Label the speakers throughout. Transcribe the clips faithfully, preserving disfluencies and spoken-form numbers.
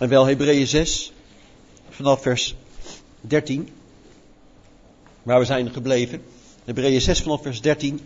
Speaker 1: En wel Hebreeën zes, vanaf vers dertien. Waar we zijn gebleven. Hebreeën zes vanaf vers dertien.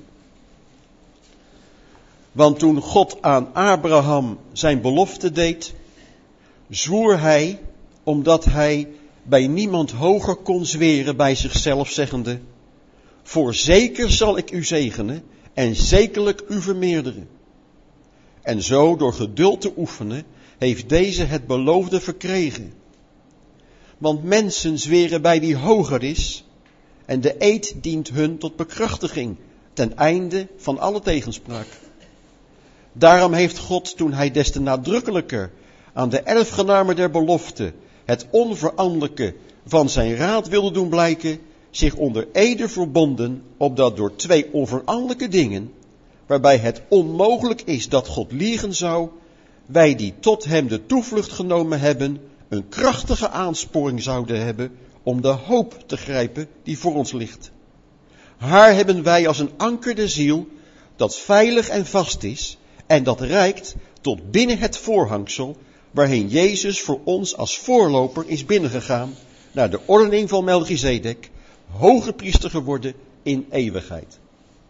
Speaker 1: Want toen God aan Abraham zijn belofte deed, zwoer hij, omdat hij bij niemand hoger kon zweren bij zichzelf, zeggende: voorzeker zal ik u zegenen en zekerlijk u vermeerderen. En zo door geduld te oefenen heeft deze het beloofde verkregen. Want mensen zweren bij wie hoger is, en de eed dient hun tot bekrachtiging, ten einde van alle tegenspraak. Daarom heeft God, toen hij des te nadrukkelijker aan de erfgenamen der belofte het onveranderlijke van zijn raad wilde doen blijken, zich onder ede verbonden, opdat door twee onveranderlijke dingen, waarbij het onmogelijk is dat God liegen zou, wij die tot hem de toevlucht genomen hebben, een krachtige aansporing zouden hebben om de hoop te grijpen die voor ons ligt. Haar hebben wij als een anker de ziel, dat veilig en vast is, en dat reikt tot binnen het voorhangsel, waarheen Jezus voor ons als voorloper is binnengegaan, naar de ordening van Melchizedek, hoge priester geworden in eeuwigheid.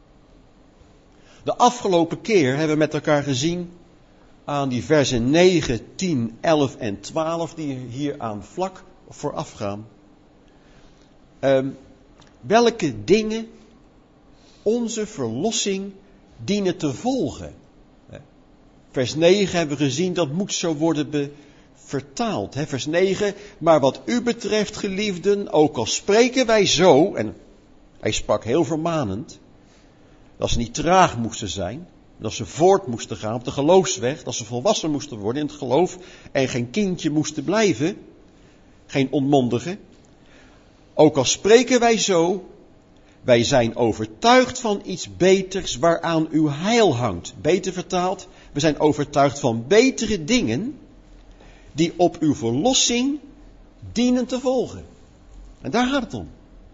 Speaker 1: De afgelopen keer hebben we met elkaar gezien aan die versen negen, tien, elf en twaalf die hier aan vlak vooraf gaan. Um, welke dingen onze verlossing dienen te volgen. Vers negen hebben we gezien, dat moet zo worden be- vertaald. Hè? Vers negen, maar wat u betreft, geliefden, ook al spreken wij zo, en hij sprak heel vermanend, dat ze niet traag moesten zijn, dat ze voort moesten gaan op de geloofsweg, dat ze volwassen moesten worden in het geloof en geen kindje moesten blijven, geen onmondige. Ook al spreken wij zo, wij zijn overtuigd van iets beters waaraan uw heil hangt. Beter vertaald, we zijn overtuigd van betere dingen die op uw verlossing dienen te volgen. En daar gaat het om.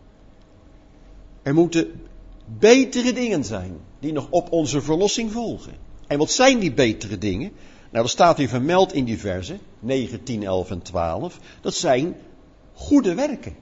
Speaker 1: Er moeten betere dingen zijn die nog op onze verlossing volgen. En wat zijn die betere dingen? Nou, dat staat hier vermeld in die versen, negen, tien, elf en twaalf. Dat zijn goede werken.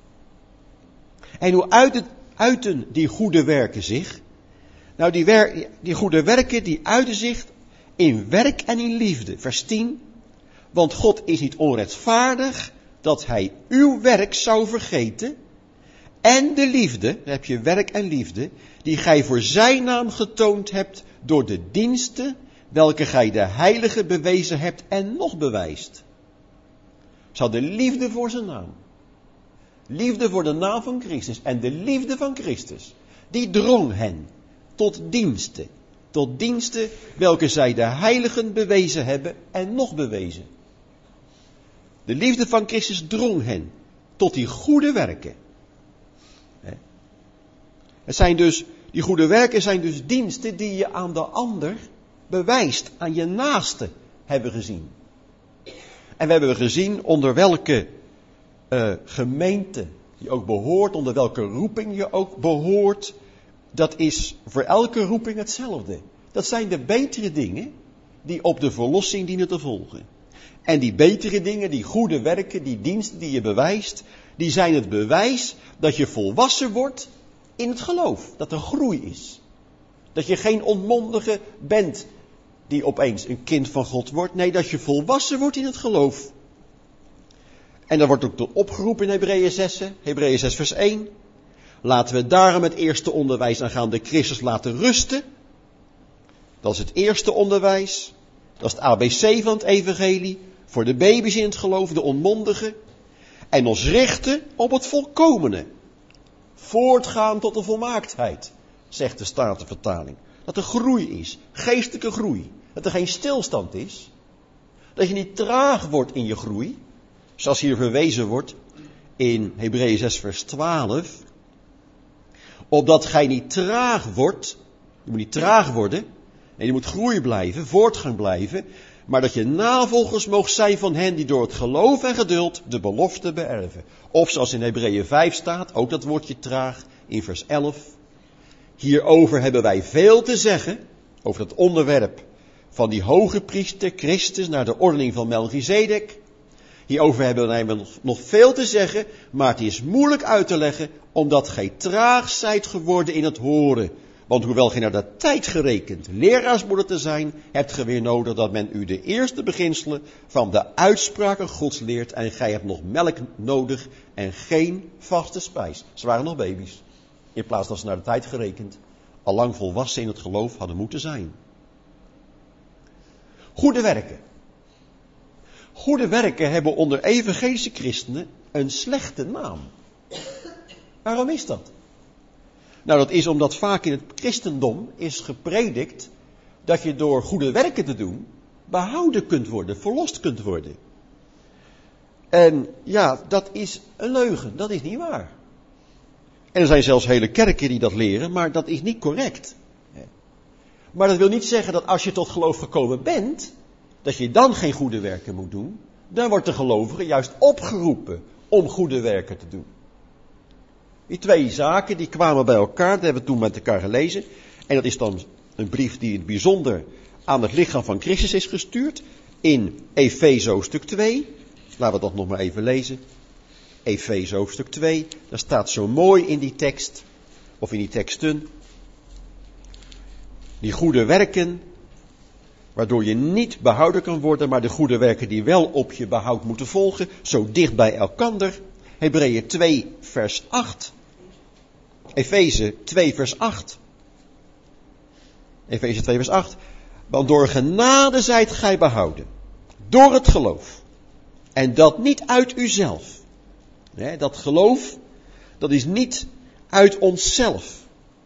Speaker 1: En hoe uiten, uiten die goede werken zich? Nou, die, wer, die goede werken die uiten zich in werk en in liefde. Vers tien. Want God is niet onrechtvaardig dat hij uw werk zou vergeten. En de liefde, dan heb je werk en liefde, die gij voor zijn naam getoond hebt door de diensten, welke gij de heilige bewezen hebt en nog bewijst. Ze hadden liefde voor zijn naam. Liefde voor de naam van Christus. En de liefde van Christus, die drong hen tot diensten. Tot diensten welke zij de heiligen bewezen hebben en nog bewezen. De liefde van Christus drong hen tot die goede werken. Het zijn dus, die goede werken zijn dus diensten die je aan de ander bewijst, aan je naaste hebben gezien. En we hebben gezien onder welke uh, gemeente je ook behoort, onder welke roeping je ook behoort. Dat is voor elke roeping hetzelfde. Dat zijn de betere dingen die op de verlossing dienen te volgen. En die betere dingen, die goede werken, die diensten die je bewijst, die zijn het bewijs dat je volwassen wordt in het geloof. Dat er groei is. Dat je geen onmondige bent die opeens een kind van God wordt. Nee, dat je volwassen wordt in het geloof. En daar wordt ook tot opgeroepen in Hebreeën zes, Hebreeën zes vers één. Laten we daarom het eerste onderwijs aangaande Christus laten rusten. Dat is het eerste onderwijs. Dat is het A B C van het evangelie. Voor de baby's in het geloof, de onmondigen. En ons richten op het volkomene. Voortgaan tot de volmaaktheid, zegt de Statenvertaling. Dat er groei is, geestelijke groei. Dat er geen stilstand is. Dat je niet traag wordt in je groei. Zoals hier verwezen wordt in Hebreeën zes vers twaalf. Opdat gij niet traag wordt. Je moet niet traag worden. En je moet groei blijven, voortgang blijven. Maar dat je navolgers moogt zijn van hen die door het geloof en geduld de belofte beërven. Of zoals in Hebreeën vijf staat, ook dat woordje traag in vers elf. Hierover hebben wij veel te zeggen, over het onderwerp van die hoge priester Christus naar de ordening van Melchizedek. Hierover hebben we nog veel te zeggen, maar het is moeilijk uit te leggen, omdat gij traag zijt geworden in het horen. Want hoewel gij naar de tijd gerekend leraars moeten te zijn, hebt gij weer nodig dat men u de eerste beginselen van de uitspraken Gods leert. En gij hebt nog melk nodig en geen vaste spijs. Ze waren nog baby's. In plaats dat ze naar de tijd gerekend al lang volwassen in het geloof hadden moeten zijn. Goede werken. Goede werken hebben onder evangelische christenen een slechte naam. Waarom is dat? Nou, dat is omdat vaak in het christendom is gepredikt dat je door goede werken te doen behouden kunt worden, verlost kunt worden. En ja, dat is een leugen, dat is niet waar. En er zijn zelfs hele kerken die dat leren, maar dat is niet correct. Maar dat wil niet zeggen dat als je tot geloof gekomen bent, dat je dan geen goede werken moet doen. Dan wordt de gelovige juist opgeroepen om goede werken te doen. Die twee zaken die kwamen bij elkaar, dat hebben we toen met elkaar gelezen. En dat is dan een brief die in het bijzonder aan het lichaam van Christus is gestuurd. In Efeze hoofdstuk twee. Laten we dat nog maar even lezen. Efeze hoofdstuk twee. Daar staat zo mooi in die tekst, of in die teksten. Die goede werken, waardoor je niet behouden kan worden, maar de goede werken die wel op je behoud moeten volgen, zo dicht bij elkander. Hebreeën twee vers acht. Efeze twee vers acht. Efeze twee vers acht. Want door genade zijt gij behouden. Door het geloof. En dat niet uit uzelf. Nee, dat geloof, dat is niet uit onszelf.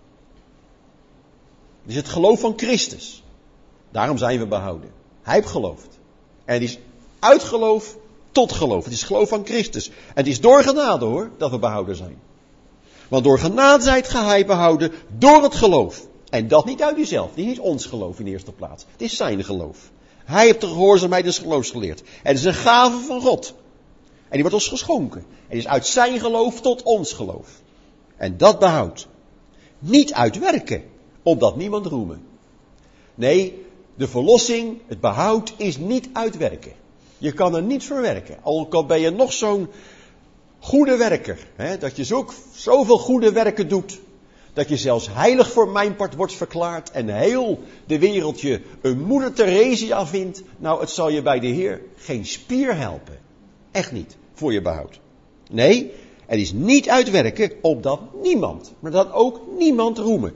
Speaker 1: Het is het geloof van Christus. Daarom zijn we behouden. Hij heeft geloofd. En het is uit geloof tot geloof. Het is geloof van Christus. En het is door genade hoor, dat we behouden zijn. Want door genade zijt gij behouden door het geloof. En dat niet uit uzelf. Het is niet ons geloof in de eerste plaats. Het is zijn geloof. Hij heeft de gehoorzaamheid des geloofs geleerd. En het is een gave van God. En die wordt ons geschonken. Het is uit zijn geloof tot ons geloof. En dat behoudt. Niet uit werken, opdat niemand roemen. Nee, de verlossing, het behoud is niet uit werken. Je kan er niet verwerken. Al ben je nog zo'n goede werker. Hè, dat je zo, zoveel goede werken doet. Dat je zelfs heilig voor mijn part wordt verklaard. En heel de wereld je een moeder Theresia vindt. Nou, het zal je bij de Heer geen spier helpen. Echt niet. Voor je behoud. Nee, het is niet uit werken opdat niemand. Maar dat ook niemand roemen.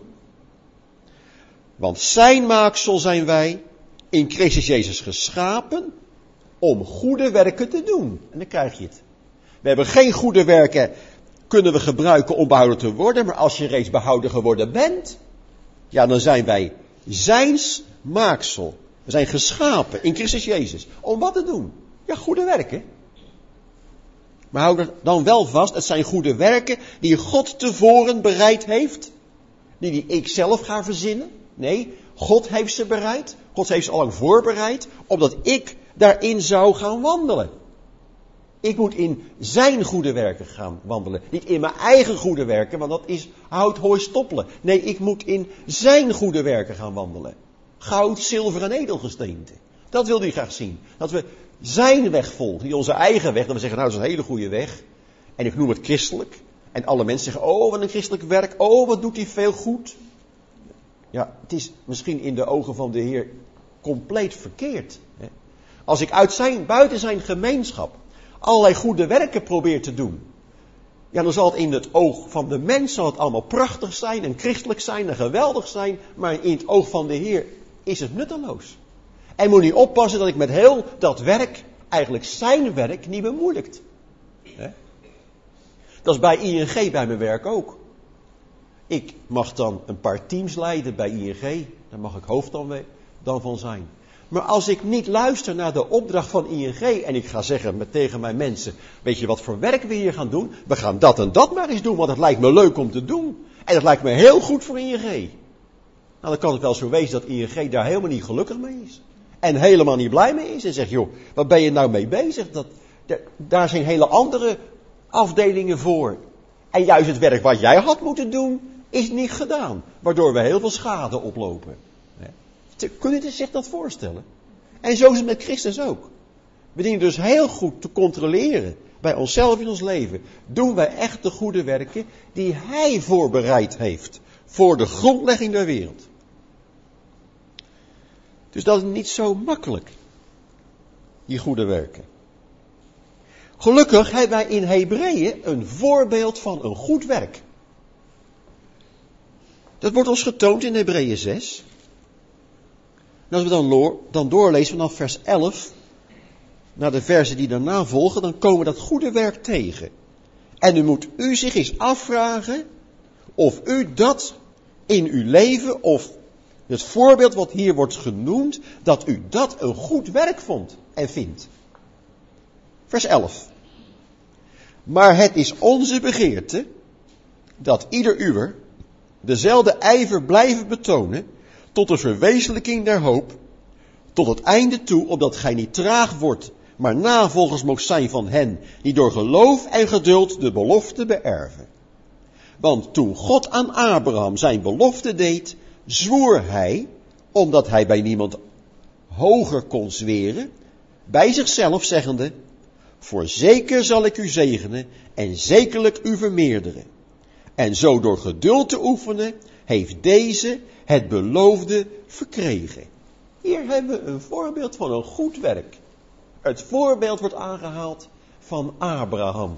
Speaker 1: Want zijn maaksel zijn wij in Christus Jezus geschapen om goede werken te doen. En dan krijg je het. We hebben geen goede werken kunnen we gebruiken om behouden te worden. Maar als je reeds behouden geworden bent, ja, dan zijn wij zijns maaksel. We zijn geschapen in Christus Jezus. Om wat te doen? Ja, goede werken. Maar hou er dan wel vast, het zijn goede werken die God tevoren bereid heeft. Die, die ik zelf ga verzinnen. Nee, God heeft ze bereid. God heeft ze al lang voorbereid, opdat ik daarin zou gaan wandelen. Ik moet in zijn goede werken gaan wandelen. Niet in mijn eigen goede werken, want dat is hout, hooi, stoppelen. Nee, ik moet in zijn goede werken gaan wandelen. Goud, zilver en edelgesteente. Dat wil hij graag zien. Dat we zijn weg volgen, niet onze eigen weg. Dat we zeggen, nou, dat is een hele goede weg. En ik noem het christelijk. En alle mensen zeggen, oh, wat een christelijk werk. Oh, wat doet hij veel goed. Ja, het is misschien in de ogen van de Heer compleet verkeerd. Hè? Als ik uit zijn, buiten zijn gemeenschap allerlei goede werken probeer te doen. Ja, dan zal het in het oog van de mens zal het allemaal prachtig zijn en christelijk zijn en geweldig zijn. Maar in het oog van de Heer is het nutteloos. En moet niet oppassen dat ik met heel dat werk, eigenlijk zijn werk, niet bemoeilijkt. Hè? Dat is bij I N G, bij mijn werk ook. Ik mag dan een paar teams leiden bij I N G. Daar mag ik hoofd dan, dan van zijn. Maar als ik niet luister naar de opdracht van I N G en ik ga zeggen met, tegen mijn mensen, weet je wat voor werk we hier gaan doen? We gaan dat en dat maar eens doen, want het lijkt me leuk om te doen. En het lijkt me heel goed voor I N G. Nou, dan kan het wel zo wezen dat I N G daar helemaal niet gelukkig mee is. En helemaal niet blij mee is. En zegt, joh, waar ben je nou mee bezig? Dat, dat, daar zijn hele andere afdelingen voor. En juist het werk wat jij had moeten doen, is niet gedaan. Waardoor we heel veel schade oplopen. Kunnen jullie zich dat voorstellen? En zo is het met Christus ook. We dienen dus heel goed te controleren bij onszelf in ons leven. Doen wij echt de goede werken die Hij voorbereid heeft voor de grondlegging der wereld. Dus dat is niet zo makkelijk, die goede werken. Gelukkig hebben wij in Hebreeën een voorbeeld van een goed werk. Dat wordt ons getoond in Hebreeën zes. En als we dan, lo- dan doorlezen vanaf vers elf naar de versen die daarna volgen, dan komen we dat goede werk tegen. En nu moet u zich eens afvragen of u dat in uw leven, of het voorbeeld wat hier wordt genoemd, dat u dat een goed werk vond en vindt. Vers elf. Maar het is onze begeerte dat ieder uwer dezelfde ijver blijven betonen tot de verwezenlijking der hoop, tot het einde toe, opdat gij niet traag wordt, maar navolgers moogt zijn van hen die door geloof en geduld de belofte beërven. Want toen God aan Abraham zijn belofte deed, zwoer hij, omdat hij bij niemand hoger kon zweren, bij zichzelf zeggende, voorzeker zal ik u zegenen en zekerlijk u vermeerderen. En zo door geduld te oefenen, heeft deze het beloofde verkregen. Hier hebben we een voorbeeld van een goed werk. Het voorbeeld wordt aangehaald van Abraham.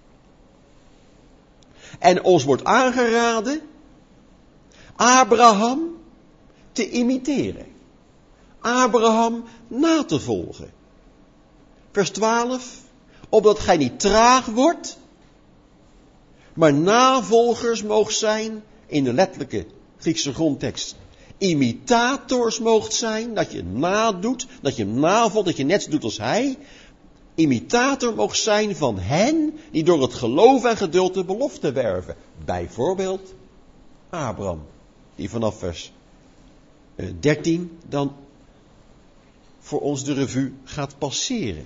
Speaker 1: En ons wordt aangeraden Abraham te imiteren. Abraham na te volgen. Vers twaalf. Opdat gij niet traag wordt, maar navolgers moogt zijn, in de letterlijke Griekse grondtekst, imitators moogt zijn, dat je nadoet, dat je hem navolgt, dat je net zo doet als hij. Imitator moogt zijn van hen die door het geloof en geduld de belofte werven. Bijvoorbeeld Abraham, die vanaf vers dertien dan voor ons de revue gaat passeren.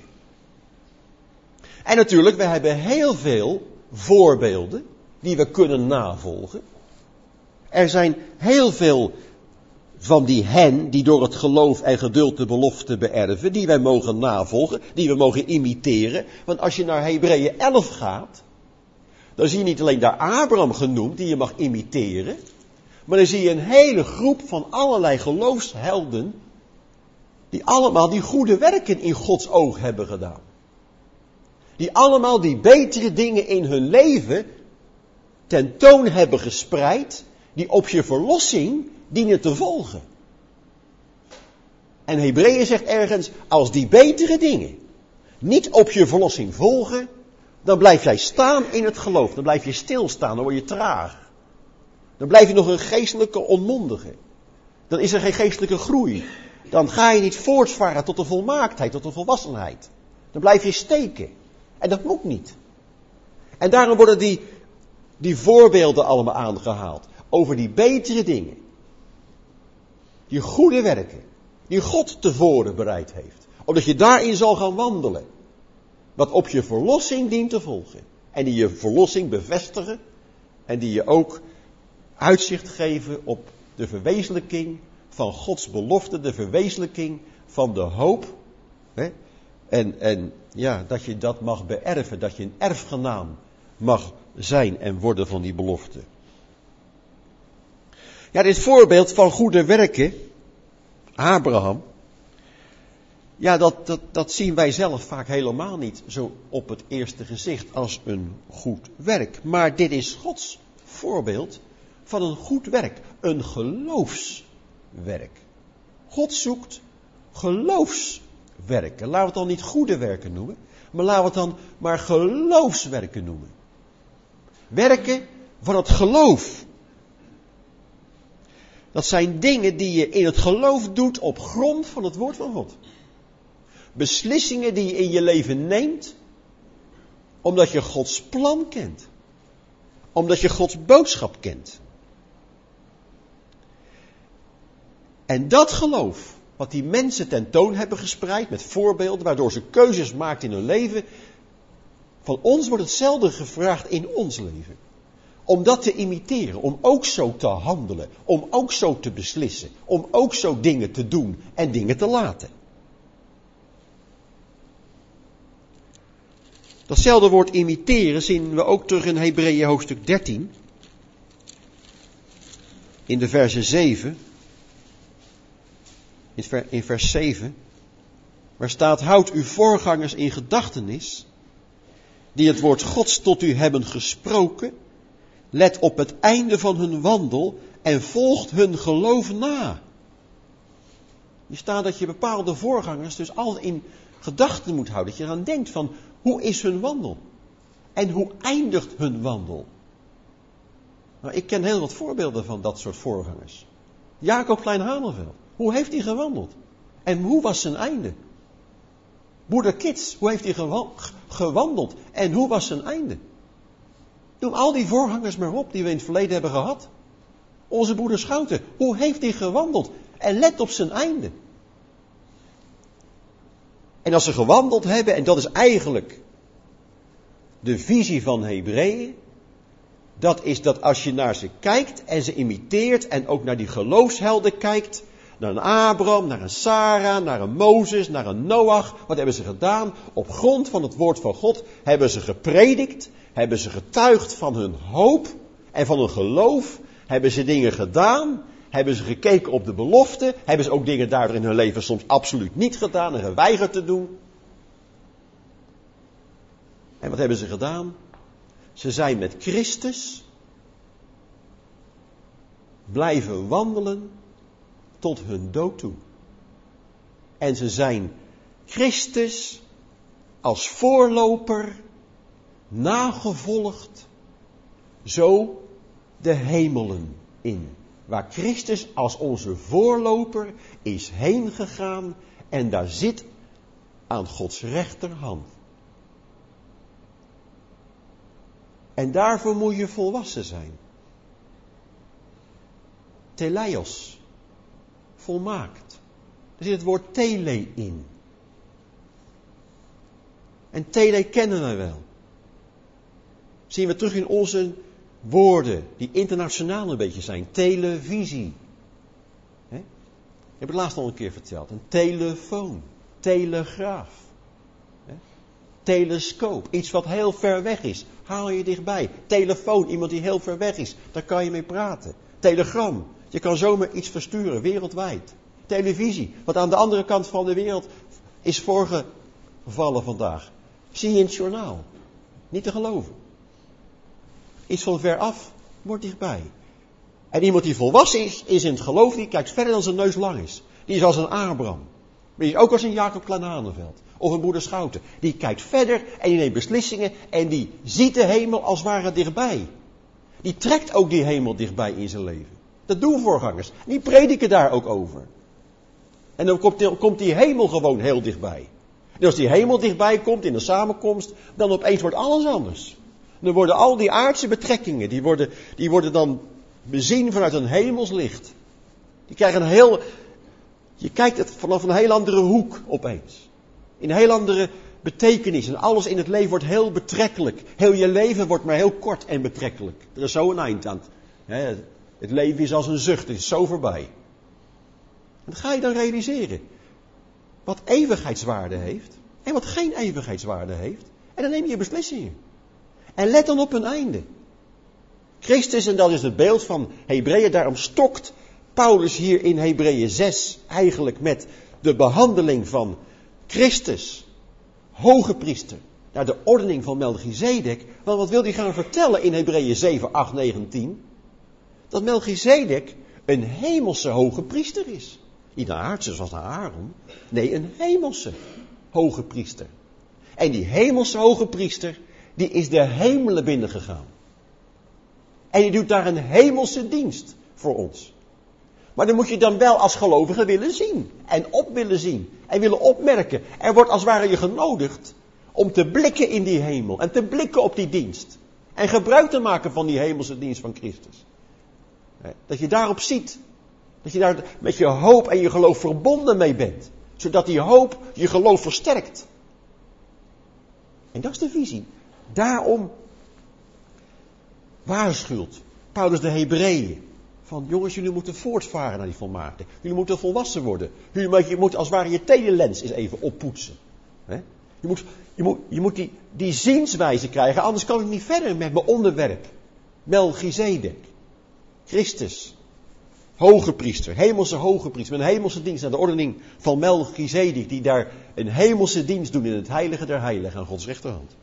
Speaker 1: En natuurlijk, we hebben heel veel voorbeelden die we kunnen navolgen. Er zijn heel veel van die hen die door het geloof en geduld de belofte beërven, die wij mogen navolgen, die we mogen imiteren. Want als je naar Hebreeën elf gaat, dan zie je niet alleen daar Abraham genoemd, die je mag imiteren, maar dan zie je een hele groep van allerlei geloofshelden, die allemaal die goede werken in Gods oog hebben gedaan. Die allemaal die betere dingen in hun leven tentoon hebben gespreid, die op je verlossing dienen te volgen. En Hebreeën zegt ergens, als die betere dingen niet op je verlossing volgen, dan blijf jij staan in het geloof. Dan blijf je stilstaan, dan word je traag. Dan blijf je nog een geestelijke onmondige. Dan is er geen geestelijke groei. Dan ga je niet voortvaren tot de volmaaktheid, tot de volwassenheid. Dan blijf je steken. En dat moet niet. En daarom worden die, die voorbeelden allemaal aangehaald. Over die betere dingen. Die goede werken. Die God tevoren bereid heeft. Omdat je daarin zal gaan wandelen. Wat op je verlossing dient te volgen. En die je verlossing bevestigen. En die je ook uitzicht geven op de verwezenlijking van Gods belofte. De verwezenlijking van de hoop. Hè? En, en ja, dat je dat mag beërven. Dat je een erfgenaam mag zijn en worden van die belofte. Ja, dit voorbeeld van goede werken, Abraham, ja, dat, dat, dat zien wij zelf vaak helemaal niet zo op het eerste gezicht als een goed werk. Maar dit is Gods voorbeeld van een goed werk, een geloofswerk. God zoekt geloofswerken. Laten we het dan niet goede werken noemen, maar laten we het dan maar geloofswerken noemen. Werken van het geloof. Dat zijn dingen die je in het geloof doet op grond van het woord van God. Beslissingen die je in je leven neemt, omdat je Gods plan kent. Omdat je Gods boodschap kent. En dat geloof, wat die mensen tentoon hebben gespreid met voorbeelden, waardoor ze keuzes maakten in hun leven, van ons wordt hetzelfde gevraagd in ons leven. Om dat te imiteren, om ook zo te handelen, om ook zo te beslissen, om ook zo dingen te doen en dingen te laten. Datzelfde woord imiteren zien we ook terug in Hebreeën hoofdstuk dertien. In de verse zeven. In vers zeven. Waar staat: houd uw voorgangers in gedachtenis, die het woord Gods tot u hebben gesproken. Let op het einde van hun wandel en volgt hun geloof na. Hier staat dat je bepaalde voorgangers dus altijd in gedachten moet houden. Dat je eraan denkt van, hoe is hun wandel? En hoe eindigt hun wandel? Nou, ik ken heel wat voorbeelden van dat soort voorgangers. Jacob Klein-Hanenveld. Hoe heeft hij gewandeld? En hoe was zijn einde? Broeder Kits, hoe heeft hij gewa- gewandeld? En hoe was zijn einde? Noem al die voorgangers maar op die we in het verleden hebben gehad. Onze broeder Schouten, hoe heeft hij gewandeld? En let op zijn einde. En als ze gewandeld hebben, en dat is eigenlijk de visie van Hebreeën, dat is dat als je naar ze kijkt en ze imiteert en ook naar die geloofshelden kijkt, naar een Abraham, naar een Sarah, naar een Mozes, naar een Noach, wat hebben ze gedaan? Op grond van het woord van God hebben ze gepredikt, hebben ze getuigd van hun hoop en van hun geloof, hebben ze dingen gedaan, hebben ze gekeken op de belofte, hebben ze ook dingen daardoor in hun leven soms absoluut niet gedaan en geweigerd te doen. En wat hebben ze gedaan? Ze zijn met Christus blijven wandelen tot hun dood toe. En ze zijn Christus als voorloper nagevolgd, zo de hemelen in. Waar Christus als onze voorloper is heen gegaan en daar zit aan Gods rechterhand. En daarvoor moet je volwassen zijn. Teleios. Volmaakt. Er zit het woord tele in. En tele kennen we wel. Zien we terug in onze woorden die internationaal een beetje zijn. Televisie. He? Ik heb het laatst al een keer verteld. Een telefoon. Telegraaf. He? Telescoop. Iets wat heel ver weg is. Haal je dichtbij. Telefoon. Iemand die heel ver weg is. Daar kan je mee praten. Telegram. Je kan zomaar iets versturen. Wereldwijd. Televisie. Wat aan de andere kant van de wereld is voorgevallen vandaag. Zie je in het journaal. Niet te geloven. Iets van ver af, wordt dichtbij. En iemand die volwassen is, is in het geloof, die kijkt verder dan zijn neus lang is. Die is als een Abraham. Die is ook als een Jacob Klein-Hanenveld. Of een broeder Schouten. Die kijkt verder en die neemt beslissingen en die ziet de hemel als het ware dichtbij. Die trekt ook die hemel dichtbij in zijn leven. Dat doen voorgangers. Die prediken daar ook over. En dan komt die, komt die hemel gewoon heel dichtbij. En als die hemel dichtbij komt in de samenkomst, dan opeens wordt alles anders. Dan worden al die aardse betrekkingen, die worden, die worden dan bezien vanuit een hemelslicht. Die krijgen een heel, je kijkt het vanaf een heel andere hoek opeens. In een heel andere betekenis. En alles in het leven wordt heel betrekkelijk. Heel je leven wordt maar heel kort en betrekkelijk. Er is zo een eind aan. Het, het leven is als een zucht, het is zo voorbij. En dat ga je dan realiseren. Wat eeuwigheidswaarde heeft en wat geen eeuwigheidswaarde heeft. En dan neem je beslissingen. En let dan op hun einde. Christus, en dat is het beeld van Hebreeën, daarom stokt Paulus hier in Hebreeën zes eigenlijk met de behandeling van Christus, hoge priester, naar de ordening van Melchizedek. Want wat wil hij gaan vertellen in Hebreeën zeven, acht, negen, tien? Dat Melchizedek een hemelse hoge priester is. Niet een aardse zoals Aaron. Nee, een hemelse hoge priester. En die hemelse hoge priester, die is de hemelen binnengegaan. En die doet daar een hemelse dienst voor ons. Maar dan moet je dan wel als gelovige willen zien. En op willen zien. En willen opmerken. Er wordt als het ware je genodigd om te blikken in die hemel. En te blikken op die dienst. En gebruik te maken van die hemelse dienst van Christus. Dat je daarop ziet. Dat je daar met je hoop en je geloof verbonden mee bent. Zodat die hoop je geloof versterkt. En dat is de visie. Daarom waarschuwt Paulus de Hebreeën. Van jongens, jullie moeten voortvaren naar die volmaakte. Jullie moeten volwassen worden. Jullie moeten als het ware je telelens eens even oppoetsen. He?
Speaker 2: Je moet, je moet, je moet die, die zienswijze krijgen, anders kan ik niet verder met mijn onderwerp. Melchizedek. Christus. Hoge priester, hemelse hoge priester, met een hemelse dienst naar de ordening van Melchizedek, die daar een hemelse dienst doen in het heilige der heiligen aan Gods rechterhand.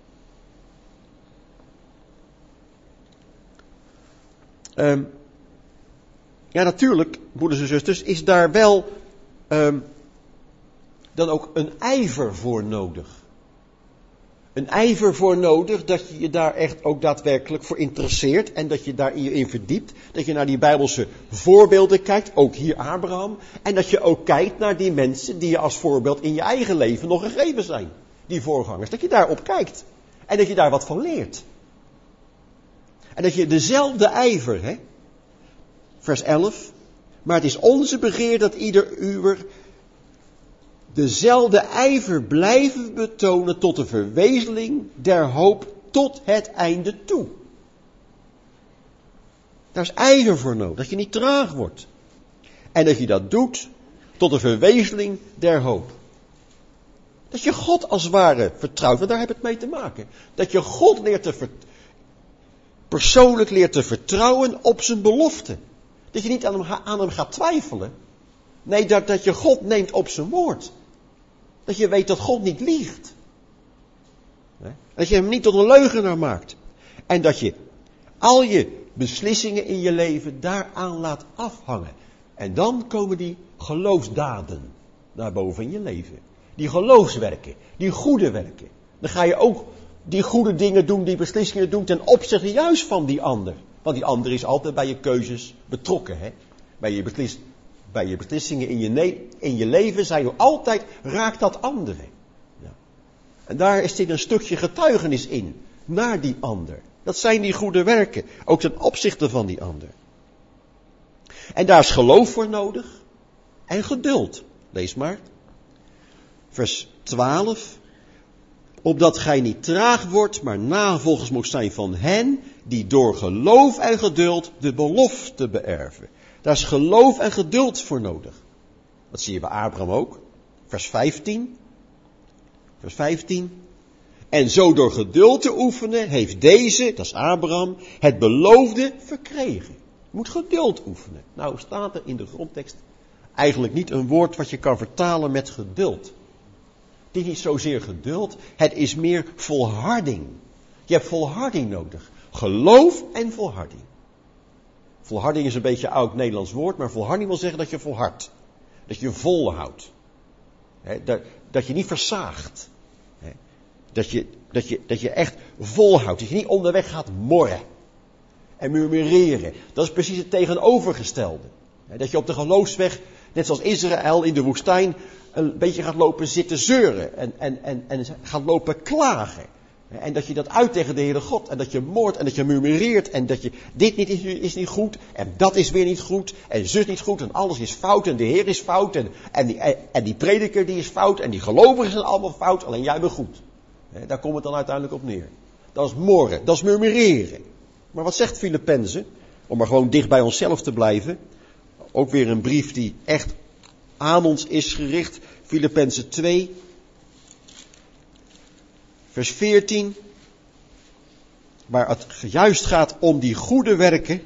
Speaker 2: Um, ja, natuurlijk, broeders en zusters, is daar wel um, dan ook een ijver voor nodig. Een ijver voor nodig dat je je daar echt ook daadwerkelijk voor interesseert en dat je daar in je in verdiept. Dat je naar die Bijbelse voorbeelden kijkt, ook hier Abraham. En dat je ook kijkt naar die mensen die je als voorbeeld in je eigen leven nog gegeven zijn. Die voorgangers. Dat je daarop kijkt. En dat je daar wat van leert. En dat je dezelfde ijver, hè. Vers elf. Maar het is onze begeer dat ieder uwer dezelfde ijver blijven betonen tot de verwezenlijking der hoop tot het einde toe. Daar is ijver voor nodig, dat je niet traag wordt. En dat je dat doet tot de verwezenlijking der hoop. Dat je God als het ware vertrouwt, want daar heb het mee te maken. Dat je God leert te vert... persoonlijk leert te vertrouwen op zijn belofte. Dat je niet aan hem, aan hem gaat twijfelen. Nee, dat, dat je God neemt op zijn woord. Dat je weet dat God niet liegt. Dat je hem niet tot een leugenaar maakt. En dat je al je beslissingen in je leven daaraan laat afhangen. En dan komen die geloofsdaden naar boven in je leven. Die geloofswerken, die goede werken. Dan ga je ook die goede dingen doen, die beslissingen doen ten opzichte juist van die ander. Want die ander is altijd bij je keuzes betrokken. Hè? Bij je beslis, bij je beslissingen in je, ne- in je leven zijn er altijd, raakt dat anderen. Ja. En daar is dit een stukje getuigenis in, naar die ander. Dat zijn die goede werken, ook ten opzichte van die ander. En daar is geloof voor nodig en geduld. Lees maar. Vers twaalf. Opdat gij niet traag wordt, maar navolgers mocht zijn van hen die door geloof en geduld de belofte beërven. Daar is geloof en geduld voor nodig. Dat zie je bij Abraham ook. Vers vijftien. Vers vijftien. En zo door geduld te oefenen heeft deze, dat is Abraham, het beloofde verkregen. Je moet geduld oefenen. Nou staat er in de grondtekst eigenlijk niet een woord wat je kan vertalen met geduld. Het is niet zozeer geduld, het is meer volharding. Je hebt volharding nodig. Geloof en volharding. Volharding is een beetje een oud Nederlands woord, maar volharding wil zeggen dat je volhardt. Dat je volhoudt. He, dat, dat je niet versaagt. He, dat, je, dat, je, dat je echt volhoudt. Dat je niet onderweg gaat morren. En murmureren. Dat is precies het tegenovergestelde. He, dat je op de geloofsweg, net zoals Israël in de woestijn, een beetje gaat lopen zitten zeuren. En, en, en, en gaat lopen klagen. En dat je dat uit tegen de Heere God. En dat je moordt en dat je murmureert. En dat je dit niet is, is niet goed. En dat is weer niet goed. En zus niet goed. En alles is fout. En de Heer is fout. En, en, die, en die prediker die is fout. En die gelovigen zijn allemaal fout. Alleen jij bent goed. He, daar komt het dan uiteindelijk op neer. Dat is morren. Dat is murmureren. Maar wat zegt Filippenzen? Om maar gewoon dicht bij onszelf te blijven. Ook weer een brief die echt aan ons is gericht. Filippenzen twee. Vers veertien, waar het juist gaat om die goede werken.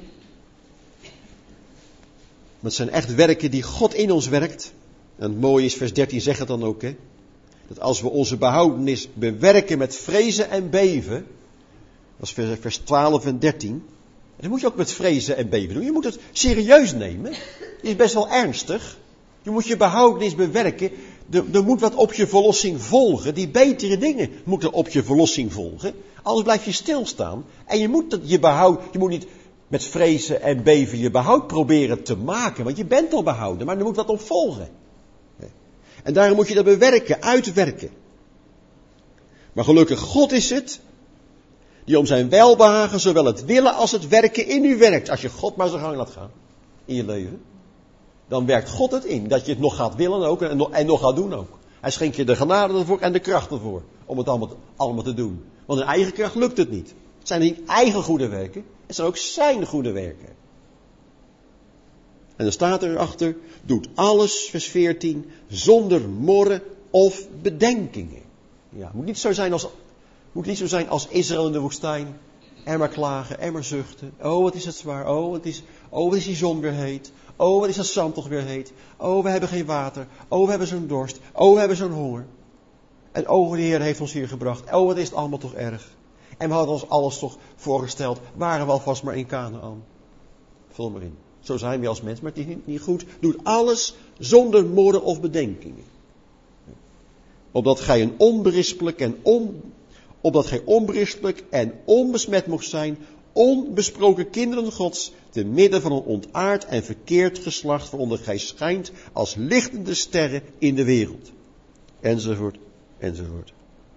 Speaker 2: Dat zijn echt werken die God in ons werkt. En het mooie is, vers dertien zegt het dan ook, hè. Dat als we onze behoudenis bewerken met vrezen en beven. Dat is vers twaalf en dertien. Dat moet je ook met vrezen en beven doen. Je moet het serieus nemen. Het is best wel ernstig. Je moet je behoudenis bewerken. Er, er moet wat op je verlossing volgen. Die betere dingen moeten op je verlossing volgen. Anders blijf je stilstaan. En je moet, je behoud, je moet niet met vrezen en beven je behoud proberen te maken. Want je bent al behouden, maar er moet wat op volgen. En daarom moet je dat bewerken, uitwerken. Maar gelukkig God is het, die om zijn welbehagen zowel het willen als het werken in u werkt. Als je God maar zijn gang laat gaan in je leven. Dan werkt God het in. Dat je het nog gaat willen ook en nog, en nog gaat doen ook. Hij schenkt je de genade ervoor en de kracht ervoor. Om het allemaal, allemaal te doen. Want in eigen kracht lukt het niet. Het zijn niet eigen goede werken. Het zijn ook zijn goede werken. En dan staat er achter. Doet alles, vers veertien, zonder morren of bedenkingen. Ja, moet niet zo zijn als, moet niet zo zijn als Israël in de woestijn. En maar klagen, en maar zuchten. Oh, wat is het zwaar. Oh, wat is, oh, wat is die zon weer heet. Oh, wat is dat zand toch weer heet. Oh, we hebben geen water. Oh, we hebben zo'n dorst. Oh, we hebben zo'n honger. En oh, de Heer heeft ons hier gebracht. Oh, wat is het allemaal toch erg. En we hadden ons alles toch voorgesteld. Waren we alvast maar in Kanaan. Vul maar in. Zo zijn we als mens, maar het is niet, niet goed. Doe alles zonder moorden of bedenkingen. Opdat gij een onberispelijk en on, opdat gij onberispelijk en onbesmet mocht zijn, onbesproken kinderen Gods, te midden van een ontaard en verkeerd geslacht, waaronder gij schijnt als lichtende sterren in de wereld. Enzovoort, enzovoort.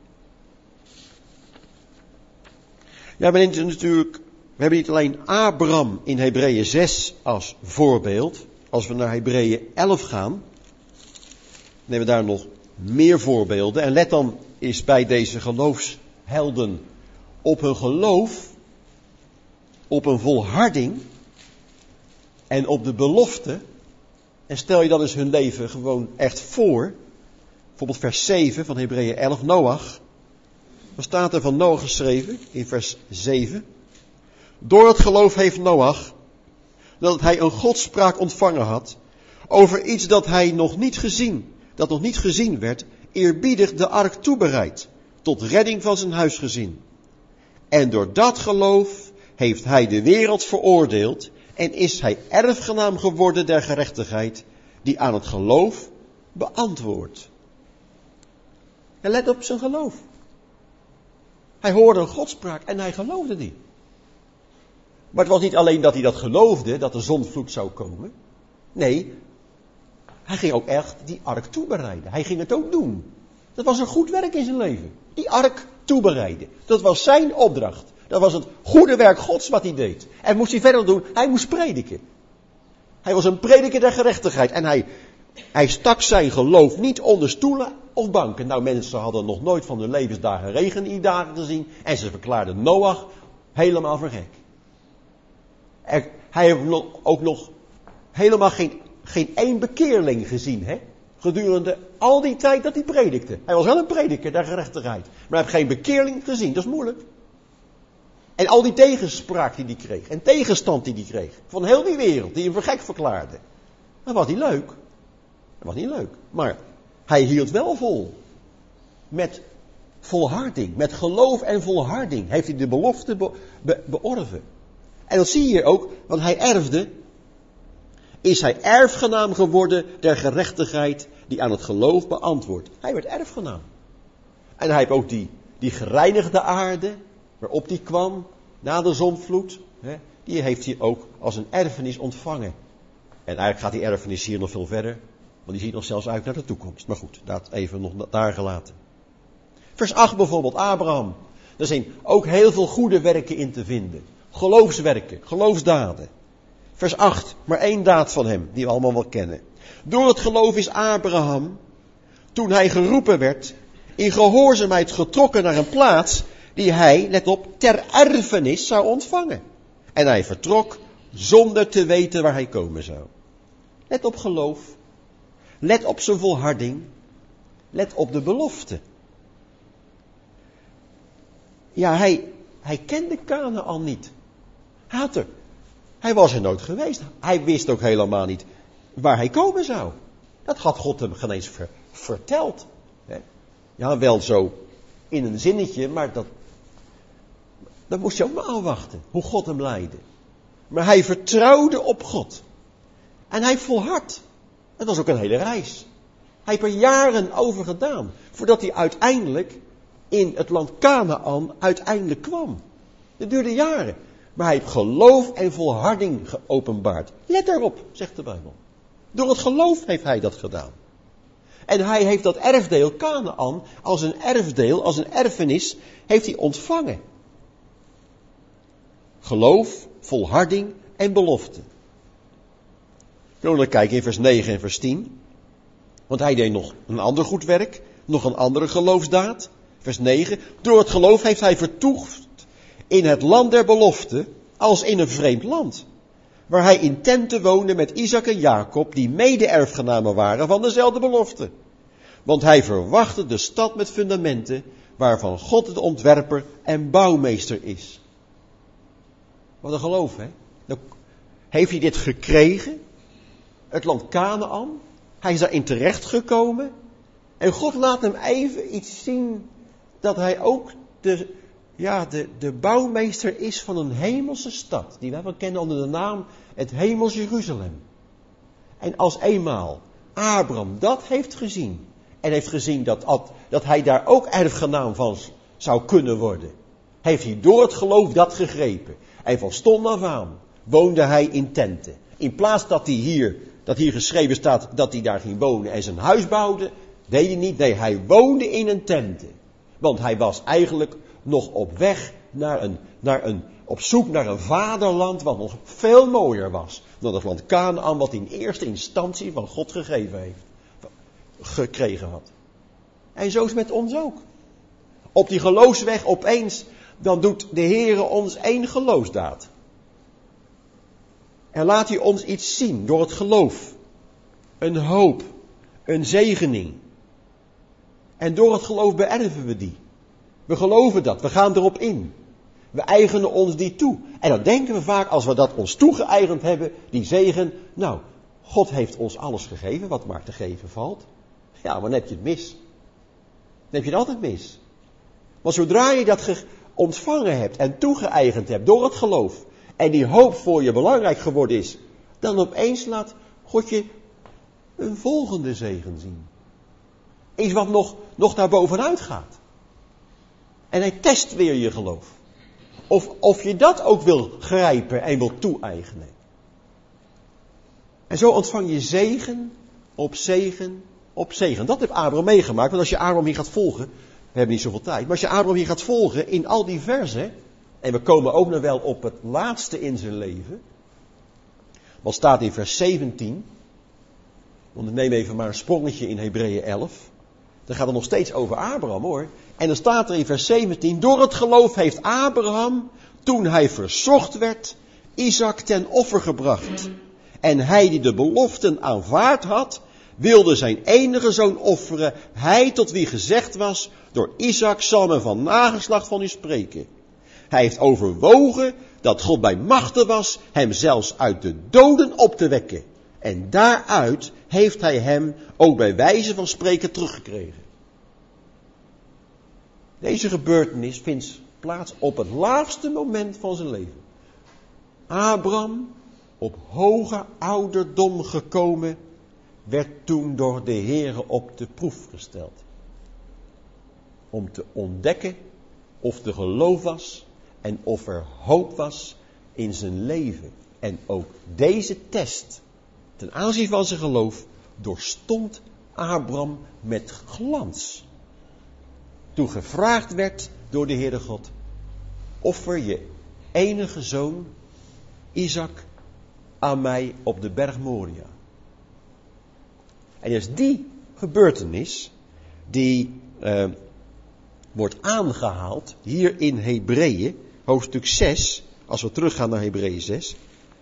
Speaker 2: Ja, we hebben natuurlijk, we hebben niet alleen Abraham in Hebreeën zes als voorbeeld. Als we naar Hebreeën elf gaan, dan hebben we daar nog meer voorbeelden. En let dan eens bij deze geloofshelden op hun geloof, op een volharding en op de belofte. En stel je dan eens hun leven gewoon echt voor. Bijvoorbeeld vers zeven van Hebreeën elf, Noach. Dan staat er van Noach geschreven in vers zeven. Door het geloof heeft Noach, dat hij een godspraak ontvangen had, over iets dat hij nog niet gezien, dat nog niet gezien werd, eerbiedig de ark toebereid, tot redding van zijn huisgezin. En door dat geloof heeft hij de wereld veroordeeld en is hij erfgenaam geworden der gerechtigheid, die aan het geloof beantwoordt. En let op zijn geloof. Hij hoorde een godspraak en hij geloofde die. Maar het was niet alleen dat hij dat geloofde, dat de zondvloed zou komen. Nee, hij ging ook echt die ark toebereiden. Hij ging het ook doen. Dat was een goed werk in zijn leven. Die ark toebereiden. Dat was zijn opdracht. Dat was het goede werk Gods wat hij deed. En moest hij verder doen? Hij moest prediken. Hij was een prediker der gerechtigheid. En hij, hij stak zijn geloof niet onder stoelen of banken. Nou, mensen hadden nog nooit van hun levensdagen regendagen gezien. En ze verklaarden Noach helemaal voor gek. Er, hij heeft ook nog helemaal geen, geen één bekeerling gezien, hè? Gedurende al die tijd dat hij predikte. Hij was wel een prediker der gerechtigheid. Maar hij heeft geen bekeerling gezien, dat is moeilijk. En al die tegenspraak die hij kreeg. En tegenstand die hij kreeg. Van heel die wereld, die hem voor gek verklaarde. Dat was niet leuk. Dat was niet leuk. Maar hij hield wel vol. Met volharding. Met geloof en volharding heeft hij de belofte be, be, beorven. En dat zie je ook, want hij erfde, is hij erfgenaam geworden der gerechtigheid die aan het geloof beantwoordt. Hij werd erfgenaam. En hij heeft ook die, die gereinigde aarde, waarop die kwam, na de zondvloed, hè, die heeft hij ook als een erfenis ontvangen. En eigenlijk gaat die erfenis hier nog veel verder, want die ziet nog zelfs uit naar de toekomst. Maar goed, dat even nog daar gelaten. Vers acht bijvoorbeeld, Abraham. Daar zijn ook heel veel goede werken in te vinden. Geloofswerken, geloofsdaden. Vers acht, maar één daad van hem, die we allemaal wel kennen. Door het geloof is Abraham, toen hij geroepen werd, in gehoorzaamheid getrokken naar een plaats die hij, let op, ter erfenis zou ontvangen. En hij vertrok zonder te weten waar hij komen zou. Let op geloof. Let op zijn volharding. Let op de belofte. Ja, hij, hij kende Kanaan niet. Hij had er. Hij was er nooit geweest. Hij wist ook helemaal niet waar hij komen zou. Dat had God hem geen eens ver, verteld. Ja, wel zo in een zinnetje, maar dat, dat moest je ook maar afwachten. Hoe God hem leidde. Maar hij vertrouwde op God. En hij volhard. Het was ook een hele reis. Hij heeft er jaren over gedaan. Voordat hij uiteindelijk in het land Kanaan uiteindelijk kwam. Het duurde jaren. Maar hij heeft geloof en volharding geopenbaard. Let erop, zegt de Bijbel. Door het geloof heeft hij dat gedaan. En hij heeft dat erfdeel Kanaan als een erfdeel, als een erfenis, heeft hij ontvangen. Geloof, volharding en belofte. Zullen we kijken in vers negen en vers tien. Want hij deed nog een ander goed werk, nog een andere geloofsdaad. Vers negen. Door het geloof heeft hij vertoefd in het land der belofte als in een vreemd land. Waar hij in tenten woonde met Isaac en Jacob, die mede-erfgenamen waren van dezelfde belofte. Want hij verwachtte de stad met fundamenten, waarvan God de ontwerper en bouwmeester is. Wat een geloof, hè? Dan heeft hij dit gekregen, het land Kanaan. Hij is daarin terechtgekomen. En God laat hem even iets zien, dat hij ook de, ja, de, de bouwmeester is van een hemelse stad, die wij wel kennen onder de naam het Hemels Jeruzalem. En als eenmaal Abraham dat heeft gezien, en heeft gezien dat, dat hij daar ook erfgenaam van zou kunnen worden, heeft hij door het geloof dat gegrepen. En van stond af aan woonde hij in tenten. In plaats dat hij hier, dat hier geschreven staat dat hij daar ging wonen en zijn huis bouwde, deed hij niet. Nee, hij woonde in een tenten. Want hij was eigenlijk nog op weg naar een, naar een, op zoek naar een vaderland wat nog veel mooier was dan het land Kanaan wat in eerste instantie van God gegeven heeft, gekregen had. En zo is het met ons ook. Op die geloofsweg opeens, dan doet de Heere ons één geloofsdaad. En laat hij ons iets zien door het geloof. Een hoop, een zegening. En door het geloof beërven we die. We geloven dat, we gaan erop in. We eigenen ons die toe. En dan denken we vaak, als we dat ons toegeëigend hebben, die zegen, nou, God heeft ons alles gegeven, wat maar te geven valt. Ja, maar dan heb je het mis. Dan heb je het altijd mis. Maar zodra je dat ge- ontvangen hebt en toegeëigend hebt door het geloof, en die hoop voor je belangrijk geworden is, dan opeens laat God je een volgende zegen zien. Iets wat nog, nog daar bovenuit gaat. En hij test weer je geloof. Of, of je dat ook wil grijpen en wil toe-eigenen. En zo ontvang je zegen op zegen op zegen. Dat heeft Abraham meegemaakt. Want als je Abraham hier gaat volgen, we hebben niet zoveel tijd, maar als je Abraham hier gaat volgen in al die verzen, en we komen ook nog wel op het laatste in zijn leven. Wat staat in vers zeventien. Want ik neem even maar een sprongetje in Hebreeën elf. Dan gaat het nog steeds over Abraham hoor. En dan staat er in vers zeventien. Door het geloof heeft Abraham, toen hij verzocht werd, Isaac ten offer gebracht. En hij die de beloften aanvaard had, wilde zijn enige zoon offeren. Hij tot wie gezegd was, door Isaac zal men van nageslacht van u spreken. Hij heeft overwogen dat God bij machte was hem zelfs uit de doden op te wekken. En daaruit heeft hij hem ook bij wijze van spreken teruggekregen. Deze gebeurtenis vindt plaats op het laatste moment van zijn leven. Abraham, op hoge ouderdom gekomen, werd toen door de Heere op de proef gesteld. Om te ontdekken of er geloof was en of er hoop was in zijn leven. En ook deze test, ten aanzien van zijn geloof, doorstond Abraham met glans. Toen gevraagd werd door de Heere God, offer je enige zoon, Isaac, aan mij op de berg Moria. En is die gebeurtenis die uh, wordt aangehaald hier in Hebreeën, hoofdstuk zes, als we teruggaan naar Hebreeën zes.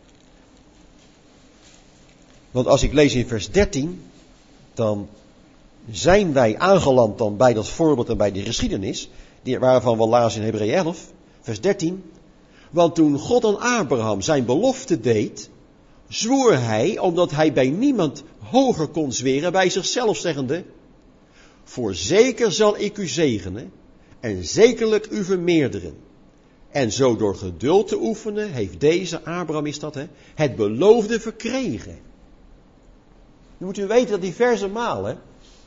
Speaker 2: Want als ik lees in vers dertien, dan zijn wij aangeland dan bij dat voorbeeld en bij die geschiedenis, die, waarvan we lazen in Hebreeën elf, vers dertien. Want toen God aan Abraham zijn belofte deed, zwoer hij, omdat hij bij niemand hoger kon zweren, bij zichzelf zeggende, voorzeker zal ik u zegenen en zekerlijk u vermeerderen. En zo door geduld te oefenen, heeft deze, Abraham is dat, hè, het beloofde verkregen. Nu moet u weten dat diverse malen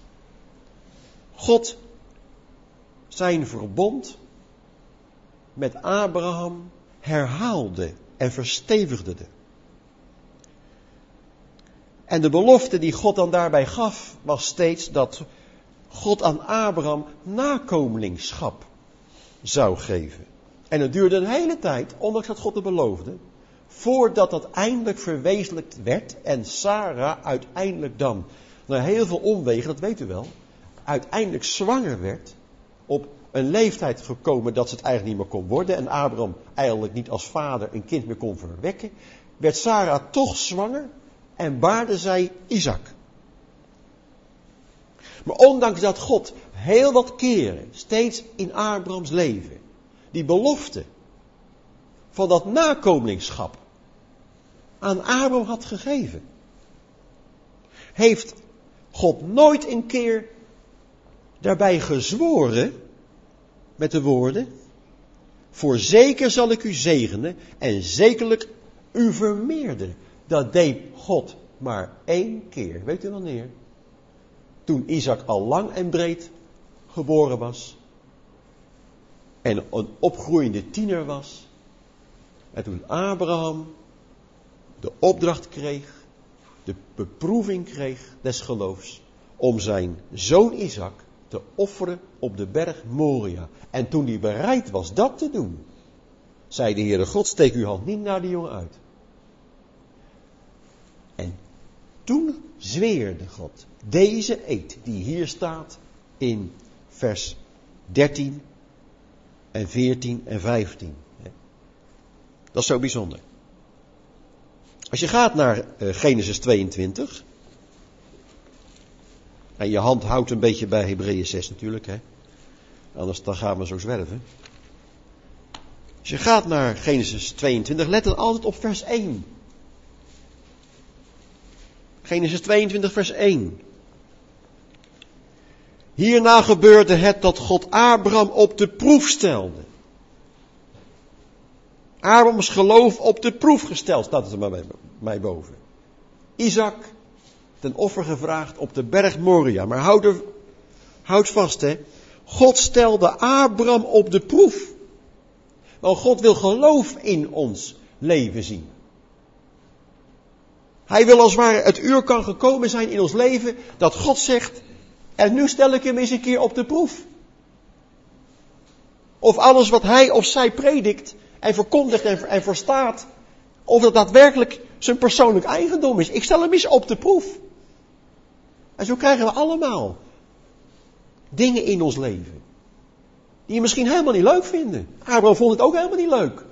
Speaker 2: God zijn verbond met Abraham herhaalde en verstevigde. En de belofte die God dan daarbij gaf, was steeds dat God aan Abraham nakomelingschap zou geven. En het duurde een hele tijd, ondanks dat God het beloofde, voordat dat eindelijk verwezenlijkt werd en Sarah uiteindelijk dan, na heel veel omwegen, dat weet u wel, uiteindelijk zwanger werd, op een leeftijd gekomen dat ze het eigenlijk niet meer kon worden en Abraham eigenlijk niet als vader een kind meer kon verwekken, werd Sarah toch zwanger en baarde zij Isaac. Maar ondanks dat God heel wat keren, steeds in Abrahams leven, die belofte van dat nakomelingschap aan Abraham had gegeven, heeft God nooit een keer daarbij gezworen met de woorden: voorzeker zal ik u zegenen en zekerlijk u vermeerderen. Dat deed God maar één keer. Weet u wanneer? Toen Isaac al lang en breed geboren was. En een opgroeiende tiener was. En toen Abraham de opdracht kreeg, de beproeving kreeg des geloofs, om zijn zoon Isaac te offeren op de berg Moria. En toen hij bereid was dat te doen, zei de Heere God: steek uw hand niet naar die jongen uit. En toen zweerde God deze eed die hier staat in vers dertien en veertien en vijftien. Dat is zo bijzonder. Als je gaat naar Genesis tweeëntwintig. En je hand houdt een beetje bij Hebreeën zes natuurlijk. Hè? Anders dan gaan we zo zwerven. Als je gaat naar Genesis tweeëntwintig, let dan altijd op vers één. Genesis tweeëntwintig vers één. Hierna gebeurde het dat God Abraham op de proef stelde. Abrahams geloof op de proef gesteld, staat het er maar bij mij boven. Isaac ten offer gevraagd op de berg Moria. Maar houd, er, houd vast, hè. God stelde Abraham op de proef. Want God wil geloof in ons leven zien. Hij wil als het ware, het uur kan gekomen zijn in ons leven dat God zegt: en nu stel ik hem eens een keer op de proef. Of alles wat hij of zij predikt en verkondigt en, en verstaat, of dat daadwerkelijk zijn persoonlijk eigendom is. Ik stel hem eens op de proef. En zo krijgen we allemaal dingen in ons leven die je misschien helemaal niet leuk vinden. Abraham vond het ook helemaal niet leuk.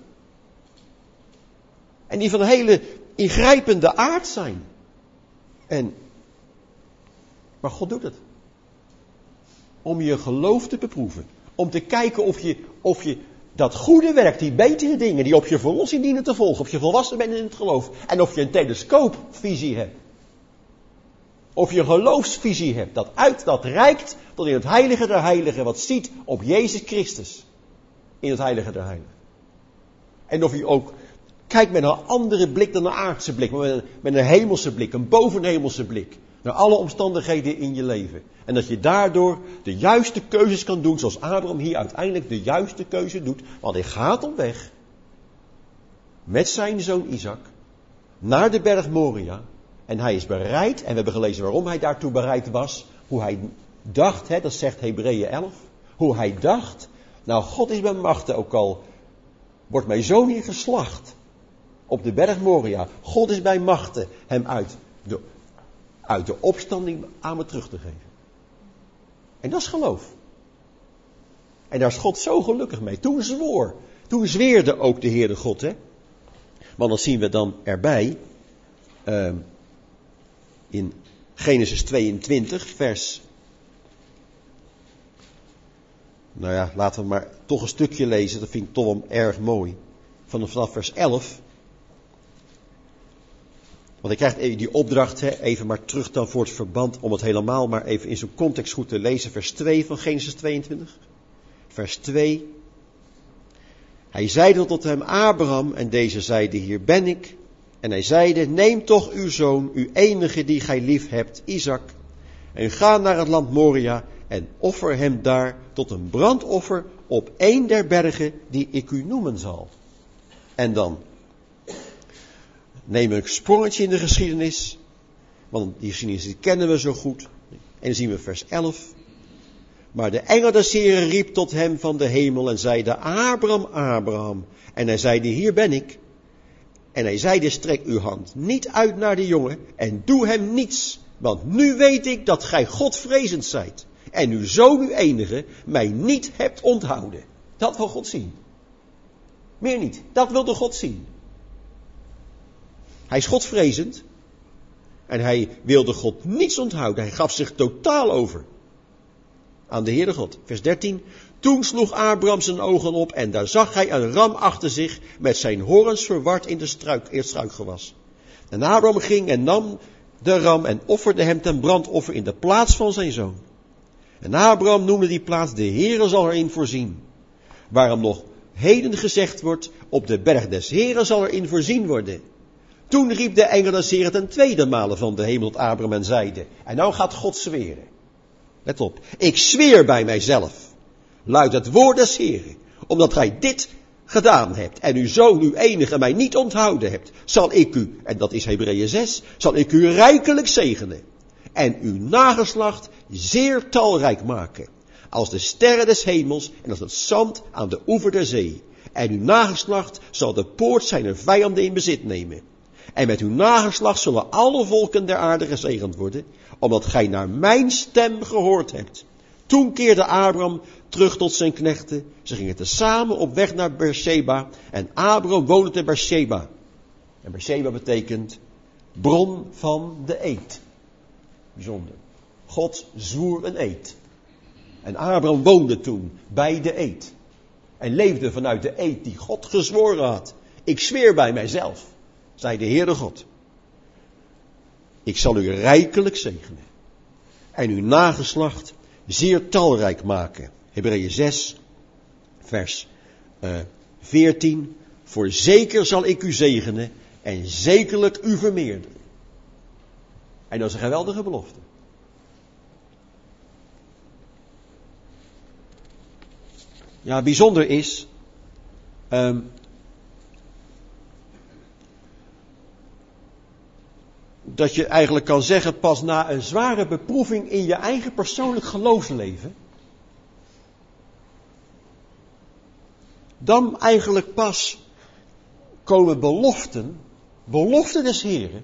Speaker 2: En die van een hele ingrijpende aard zijn. En, maar God doet het. Om je geloof te beproeven. Om te kijken of je, of je dat goede werk, die betere dingen, die op je verlossing dienen te volgen, of je volwassen bent in het geloof. En of je een telescoopvisie hebt. Of je een geloofsvisie hebt, dat uit, dat reikt tot in het heilige der heiligen, wat ziet op Jezus Christus. In het heilige der heiligen. En of je ook kijkt met een andere blik dan een aardse blik, maar met een, met een hemelse blik, een bovenhemelse blik. Naar alle omstandigheden in je leven. En dat je daardoor de juiste keuzes kan doen, zoals Abraham hier uiteindelijk de juiste keuze doet. Want hij gaat op weg met zijn zoon Isaac naar de berg Moria. En hij is bereid, en we hebben gelezen waarom hij daartoe bereid was. Hoe hij dacht, hè, dat zegt Hebreeën elf. Hoe hij dacht, nou God is bij machten, ook al wordt mijn zoon hier geslacht op de berg Moria. God is bij machten hem uit de, uit de opstanding aan me terug te geven. En dat is geloof. En daar is God zo gelukkig mee. Toen zwoer, toen zweerde ook de Heere God, hè. Want dat zien we dan erbij. Uh, in Genesis tweeëntwintig, vers... Nou ja, laten we maar toch een stukje lezen. Dat vind ik toch wel erg mooi. Vanaf vers elf. Want ik krijg even die opdracht, hè, even maar terug dan voor het verband, om het helemaal maar even in zijn context goed te lezen. Vers twee van Genesis tweeëntwintig. Vers twee. Hij zeide tot hem: Abraham, en deze zeide: hier ben ik. En hij zeide: neem toch uw zoon, uw enige die gij lief hebt, Isaac, en ga naar het land Moria en offer hem daar tot een brandoffer op een der bergen die ik u noemen zal. En dan neem een sprongetje in de geschiedenis, want die geschiedenis die kennen we zo goed. En dan zien we vers elf. Maar de engel des Heren riep tot hem van de hemel en zeide: Abraham, Abraham. En hij zeide: hier ben ik. En hij zeide: strek uw hand niet uit naar de jongen en doe hem niets. Want nu weet ik dat gij Godvrezend zijt. En uw zoon, uw enige, mij niet hebt onthouden. Dat wil God zien. Meer niet. Dat wilde God zien. Hij is Godvrezend. En hij wilde God niets onthouden. Hij gaf zich totaal over aan de Heere God. Vers dertien. Toen sloeg Abraham zijn ogen op en daar zag hij een ram achter zich met zijn horens verward in de struik, in het struikgewas. En Abraham ging en nam de ram en offerde hem ten brandoffer in de plaats van zijn zoon. En Abraham noemde die plaats, de Heere zal erin voorzien. Waarom nog heden gezegd wordt, op de berg des Heeren zal erin voorzien worden. Toen riep de engel des Heeren ten tweede male van de hemel tot Abraham en zeide, en nou gaat God zweren. Let op, ik zweer bij mijzelf, luidt het woord des Heeren, omdat gij dit gedaan hebt en uw zoon, uw enige, mij niet onthouden hebt, zal ik u, en dat is Hebreeën zes, zal ik u rijkelijk zegenen en uw nageslacht zeer talrijk maken, als de sterren des hemels en als het zand aan de oever der zee. En uw nageslacht zal de poort zijner vijanden in bezit nemen. En met uw nageslacht zullen alle volken der aarde gezegend worden, omdat gij naar mijn stem gehoord hebt. Toen keerde Abraham terug tot zijn knechten. Ze gingen tezamen op weg naar Beersheba. En Abraham woonde te Beersheba. En Beersheba betekent bron van de eed. Bijzonder. God zwoer een eed. En Abraham woonde toen bij de eed. En leefde vanuit de eed die God gezworen had. Ik zweer bij mijzelf, zei de Heere God. Ik zal u rijkelijk zegenen. En uw nageslacht zeer talrijk maken. Hebreeën zes, vers uh, veertien. Voorzeker zal ik u zegenen en zekerlijk u vermeerderen. En dat is een geweldige belofte. Ja, bijzonder is, um, dat je eigenlijk kan zeggen, pas na een zware beproeving in je eigen persoonlijk geloofsleven, dan eigenlijk pas komen beloften, beloften des Heren,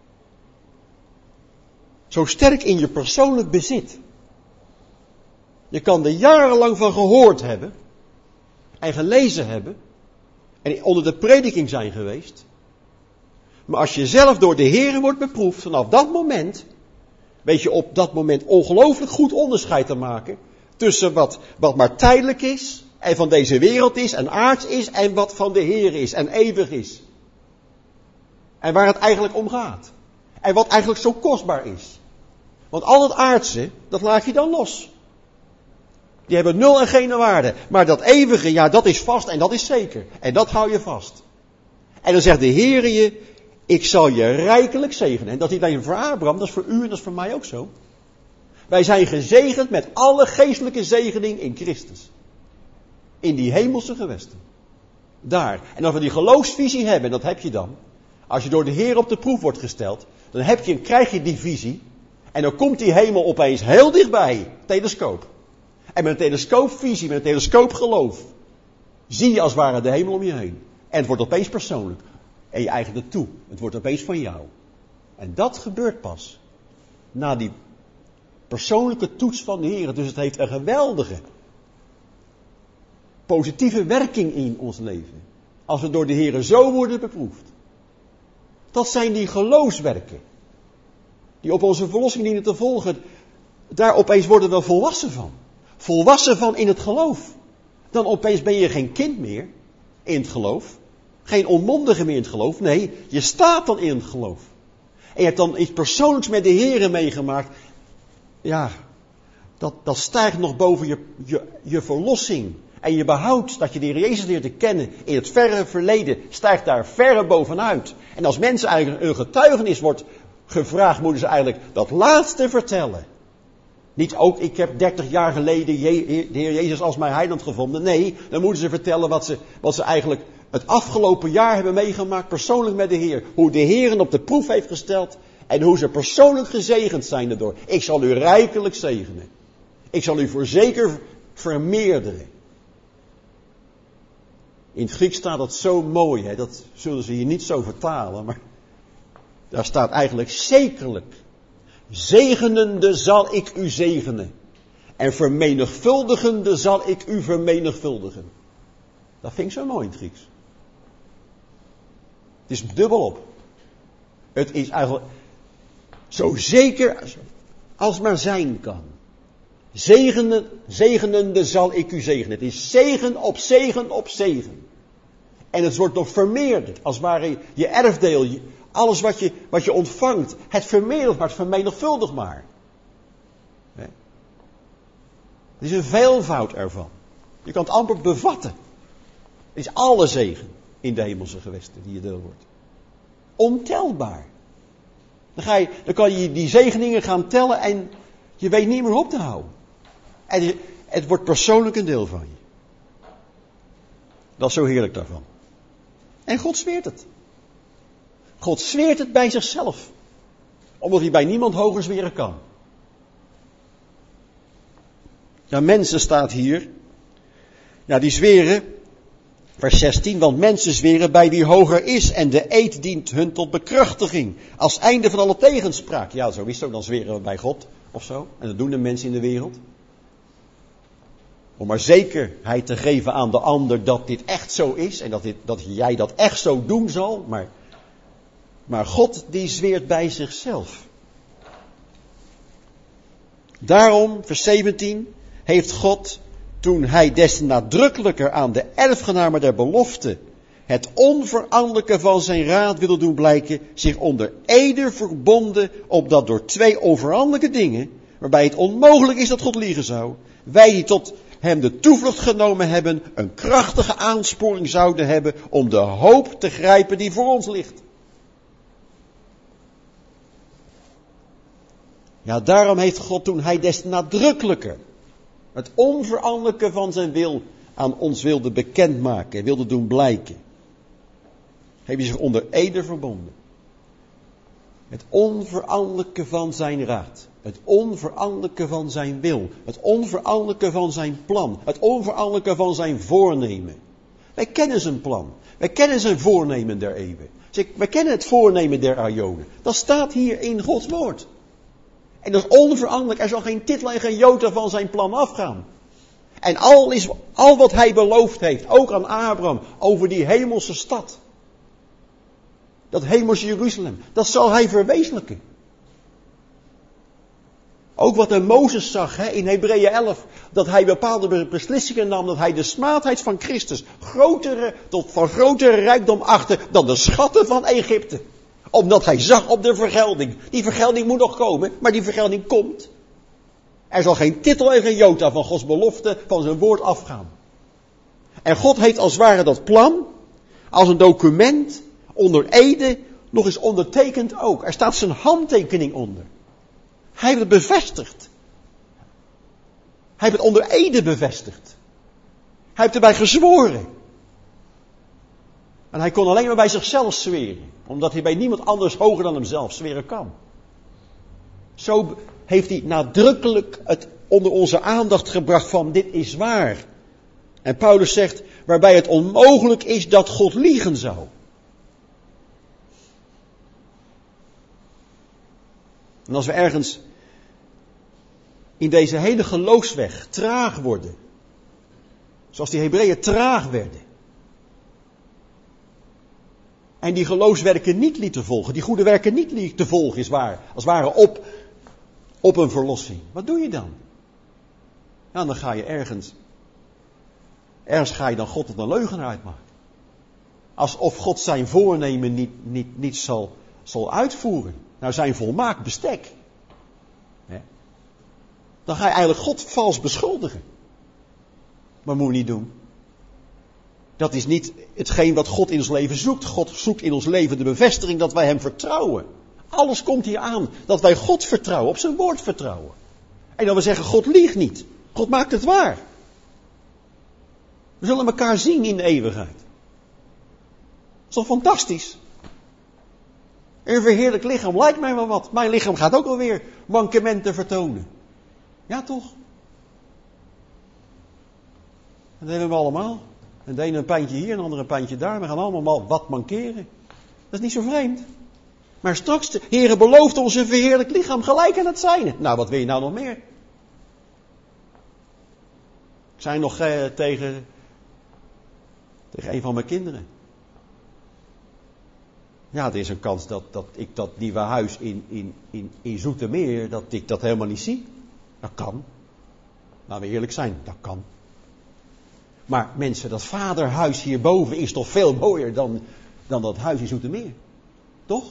Speaker 2: zo sterk in je persoonlijk bezit. Je kan er jarenlang van gehoord hebben en gelezen hebben en onder de prediking zijn geweest. Maar als je zelf door de Heere wordt beproefd, vanaf dat moment, weet je op dat moment ongelooflijk goed onderscheid te maken tussen wat, wat maar tijdelijk is en van deze wereld is en aards is en wat van de Heere is en eeuwig is. En waar het eigenlijk om gaat. En wat eigenlijk zo kostbaar is. Want al het aardse, dat laat je dan los. Die hebben nul en geen waarde. Maar dat eeuwige, ja, dat is vast en dat is zeker. En dat hou je vast. En dan zegt de Heere je, ik zal je rijkelijk zegenen. En dat is niet alleen voor Abraham, dat is voor u en dat is voor mij ook zo. Wij zijn gezegend met alle geestelijke zegening in Christus. In die hemelse gewesten. Daar. En als we die geloofsvisie hebben, en dat heb je dan. Als je door de Heer op de proef wordt gesteld, dan heb je, krijg je die visie. En dan komt die hemel opeens heel dichtbij. Telescoop. En met een telescoopvisie, met een telescoopgeloof, zie je als het ware de hemel om je heen. En het wordt opeens persoonlijk. En je eigent het toe. Het wordt opeens van jou. En dat gebeurt pas na die persoonlijke toets van de Heer. Dus het heeft een geweldige positieve werking in ons leven. Als we door de Heer zo worden beproefd. Dat zijn die geloofswerken. Die op onze verlossing dienen te volgen. Daar opeens worden we volwassen van. Volwassen van in het geloof. Dan opeens ben je geen kind meer in het geloof. Geen onmondige meer in het geloof. Nee, je staat dan in het geloof. En je hebt dan iets persoonlijks met de Heere meegemaakt. Ja, dat, dat stijgt nog boven je, je, je verlossing. En je behoud dat je de Heer Jezus leert te kennen in het verre verleden. Stijgt daar verre bovenuit. En als mensen eigenlijk een getuigenis wordt gevraagd, moeten ze eigenlijk dat laatste vertellen. Niet ook, ik heb dertig jaar geleden de Heer Jezus als mijn heiland gevonden. Nee, dan moeten ze vertellen wat ze, wat ze eigenlijk het afgelopen jaar hebben meegemaakt persoonlijk met de Heer. Hoe de Heer hen op de proef heeft gesteld en hoe ze persoonlijk gezegend zijn daardoor. Ik zal u rijkelijk zegenen. Ik zal u voorzeker vermeerderen. In het Grieks staat dat zo mooi, hè? Dat zullen ze hier niet zo vertalen, maar daar staat eigenlijk zekerlijk. Zegenende zal ik u zegenen. En vermenigvuldigende zal ik u vermenigvuldigen. Dat vind ik zo mooi in het Grieks. Het is dubbelop. Het is eigenlijk, Zo zeker als maar zijn kan. Zegenen, zegenende zal ik u zegenen. Het is zegen op zegen op zegen. En het wordt nog vermeerderd. Als het ware je erfdeel, je, alles wat je, wat je ontvangt. Het vermeerdert maar, het vermenigvuldigt maar. He? Het is een veelvoud ervan. Je kan het amper bevatten. Het is alle zegen in de hemelse gewesten die je deel wordt. Ontelbaar. Dan, ga je, dan kan je die zegeningen gaan tellen en je weet niet meer op te houden. En het, het wordt persoonlijk een deel van je. Dat is zo heerlijk daarvan. En God zweert het. God zweert het bij zichzelf. Omdat hij bij niemand hoger zweren kan. Ja, mensen staat hier. Ja, die zweren. Vers zestien, want mensen zweren bij wie hoger is en de eed dient hun tot bekrachtiging. Als einde van alle tegenspraak. Ja, zo is het ook, dan zweren we bij God of zo. En dat doen de mensen in de wereld. Om maar zekerheid te geven aan de ander dat dit echt zo is. En dat, dit, dat jij dat echt zo doen zal. Maar, maar God die zweert bij zichzelf. Daarom, vers zeventien, heeft God, toen hij des te nadrukkelijker aan de erfgenamen der belofte het onveranderlijke van zijn raad wilde doen blijken, zich onder ede verbonden, opdat door twee onveranderlijke dingen, waarbij het onmogelijk is dat God liegen zou, wij die tot hem de toevlucht genomen hebben, een krachtige aansporing zouden hebben om de hoop te grijpen die voor ons ligt. Ja, daarom heeft God, toen hij des te nadrukkelijker het onveranderlijke van zijn wil aan ons wilde bekendmaken, wilde doen blijken, heeft hij zich onder ede verbonden. Het onveranderlijke van zijn raad. Het onveranderlijke van zijn wil. Het onveranderlijke van zijn plan. Het onveranderlijke van zijn voornemen. Wij kennen zijn plan. Wij kennen zijn voornemen der eeuwen. Wij kennen het voornemen der aionen. Dat staat hier in Gods woord. En dat is onveranderlijk. Er zal geen titel en geen jota van zijn plan afgaan. En al, is, al wat hij beloofd heeft, ook aan Abraham, over die hemelse stad. Dat hemelse Jeruzalem. Dat zal hij verwezenlijken. Ook wat de Mozes zag hè, in Hebreeën elf. Dat hij bepaalde beslissingen nam. Dat hij de smaadheid van Christus grotere, tot van grotere rijkdom achtte dan de schatten van Egypte. Omdat hij zag op de vergelding. Die vergelding moet nog komen. Maar die vergelding komt. Er zal geen titel en geen jota van Gods belofte van zijn woord afgaan. En God heeft als het ware dat plan. Als een document. Onder ede. Nog eens ondertekend ook. Er staat zijn handtekening onder. Hij heeft het bevestigd. Hij heeft het onder ede bevestigd. Hij heeft erbij gezworen. En hij kon alleen maar bij zichzelf zweren. Omdat hij bij niemand anders hoger dan hemzelf zweren kan. Zo heeft hij nadrukkelijk het onder onze aandacht gebracht van dit is waar. En Paulus zegt, waarbij het onmogelijk is dat God liegen zou. En als we ergens in deze hele geloofsweg traag worden. Zoals die Hebreeën traag werden. En die geloofswerken niet lieten volgen. Die goede werken niet lieten volgen is waar. Als het ware op, op een verlossing. Wat doe je dan? Nou, dan ga je ergens. Ergens ga je dan God tot een leugenaar uitmaken. Alsof God zijn voornemen niet, niet, niet zal, zal uitvoeren. Nou, zijn volmaakt bestek. He. Dan ga je eigenlijk God vals beschuldigen. Maar moet je niet doen. Dat is niet hetgeen wat God in ons leven zoekt. God zoekt in ons leven de bevestiging dat wij hem vertrouwen. Alles komt hier aan. Dat wij God vertrouwen, op zijn woord vertrouwen. En dat we zeggen, God liegt niet. God maakt het waar. We zullen elkaar zien in de eeuwigheid. Dat is toch fantastisch? Een verheerlijk lichaam lijkt mij wel wat. Mijn lichaam gaat ook alweer mankementen vertonen. Ja toch? Dat hebben we allemaal. En de ene een pijntje hier en de andere een pijntje daar. We gaan allemaal wat mankeren. Dat is niet zo vreemd. Maar straks, de Heere belooft ons een verheerlijk lichaam gelijk aan het zijne. Nou, wat wil je nou nog meer? Ik zei nog eh, tegen, tegen een van mijn kinderen. Ja, er is een kans dat, dat ik dat nieuwe huis in, in, in, in Zoetermeer, dat ik dat helemaal niet zie. Dat kan. Laten we eerlijk zijn, dat kan. Maar mensen, dat vaderhuis hierboven is toch veel mooier dan, dan dat huis in Zoetermeer. Toch?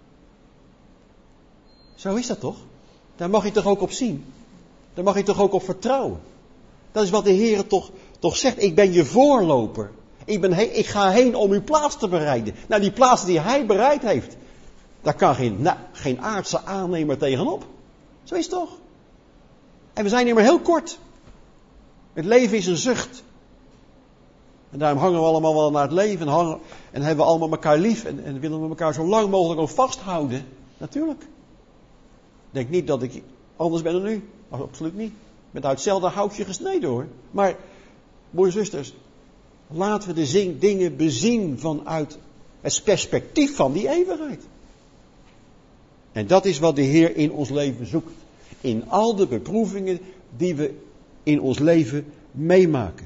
Speaker 2: Zo is dat toch? Daar mag je toch ook op zien. Daar mag je toch ook op vertrouwen. Dat is wat de Heer toch, toch zegt. Ik ben je voorloper. Ik, ben he- ik ga heen om uw plaats te bereiden. Nou, die plaats die hij bereid heeft. Daar kan geen, nou, geen aardse aannemer tegenop. Zo is het toch? En we zijn hier maar heel kort. Het leven is een zucht. En daarom hangen we allemaal wel naar het leven. En, hangen, en hebben we allemaal elkaar lief. En, en willen we elkaar zo lang mogelijk ook vasthouden. Natuurlijk. Denk niet dat ik anders ben dan u. Absoluut niet. Ik ben uit hetzelfde houtje gesneden hoor. Maar, broers en zusters. Laten we de zing, dingen bezien vanuit het perspectief van die eeuwigheid. En dat is wat de Heer in ons leven zoekt. In al de beproevingen die we in ons leven meemaken.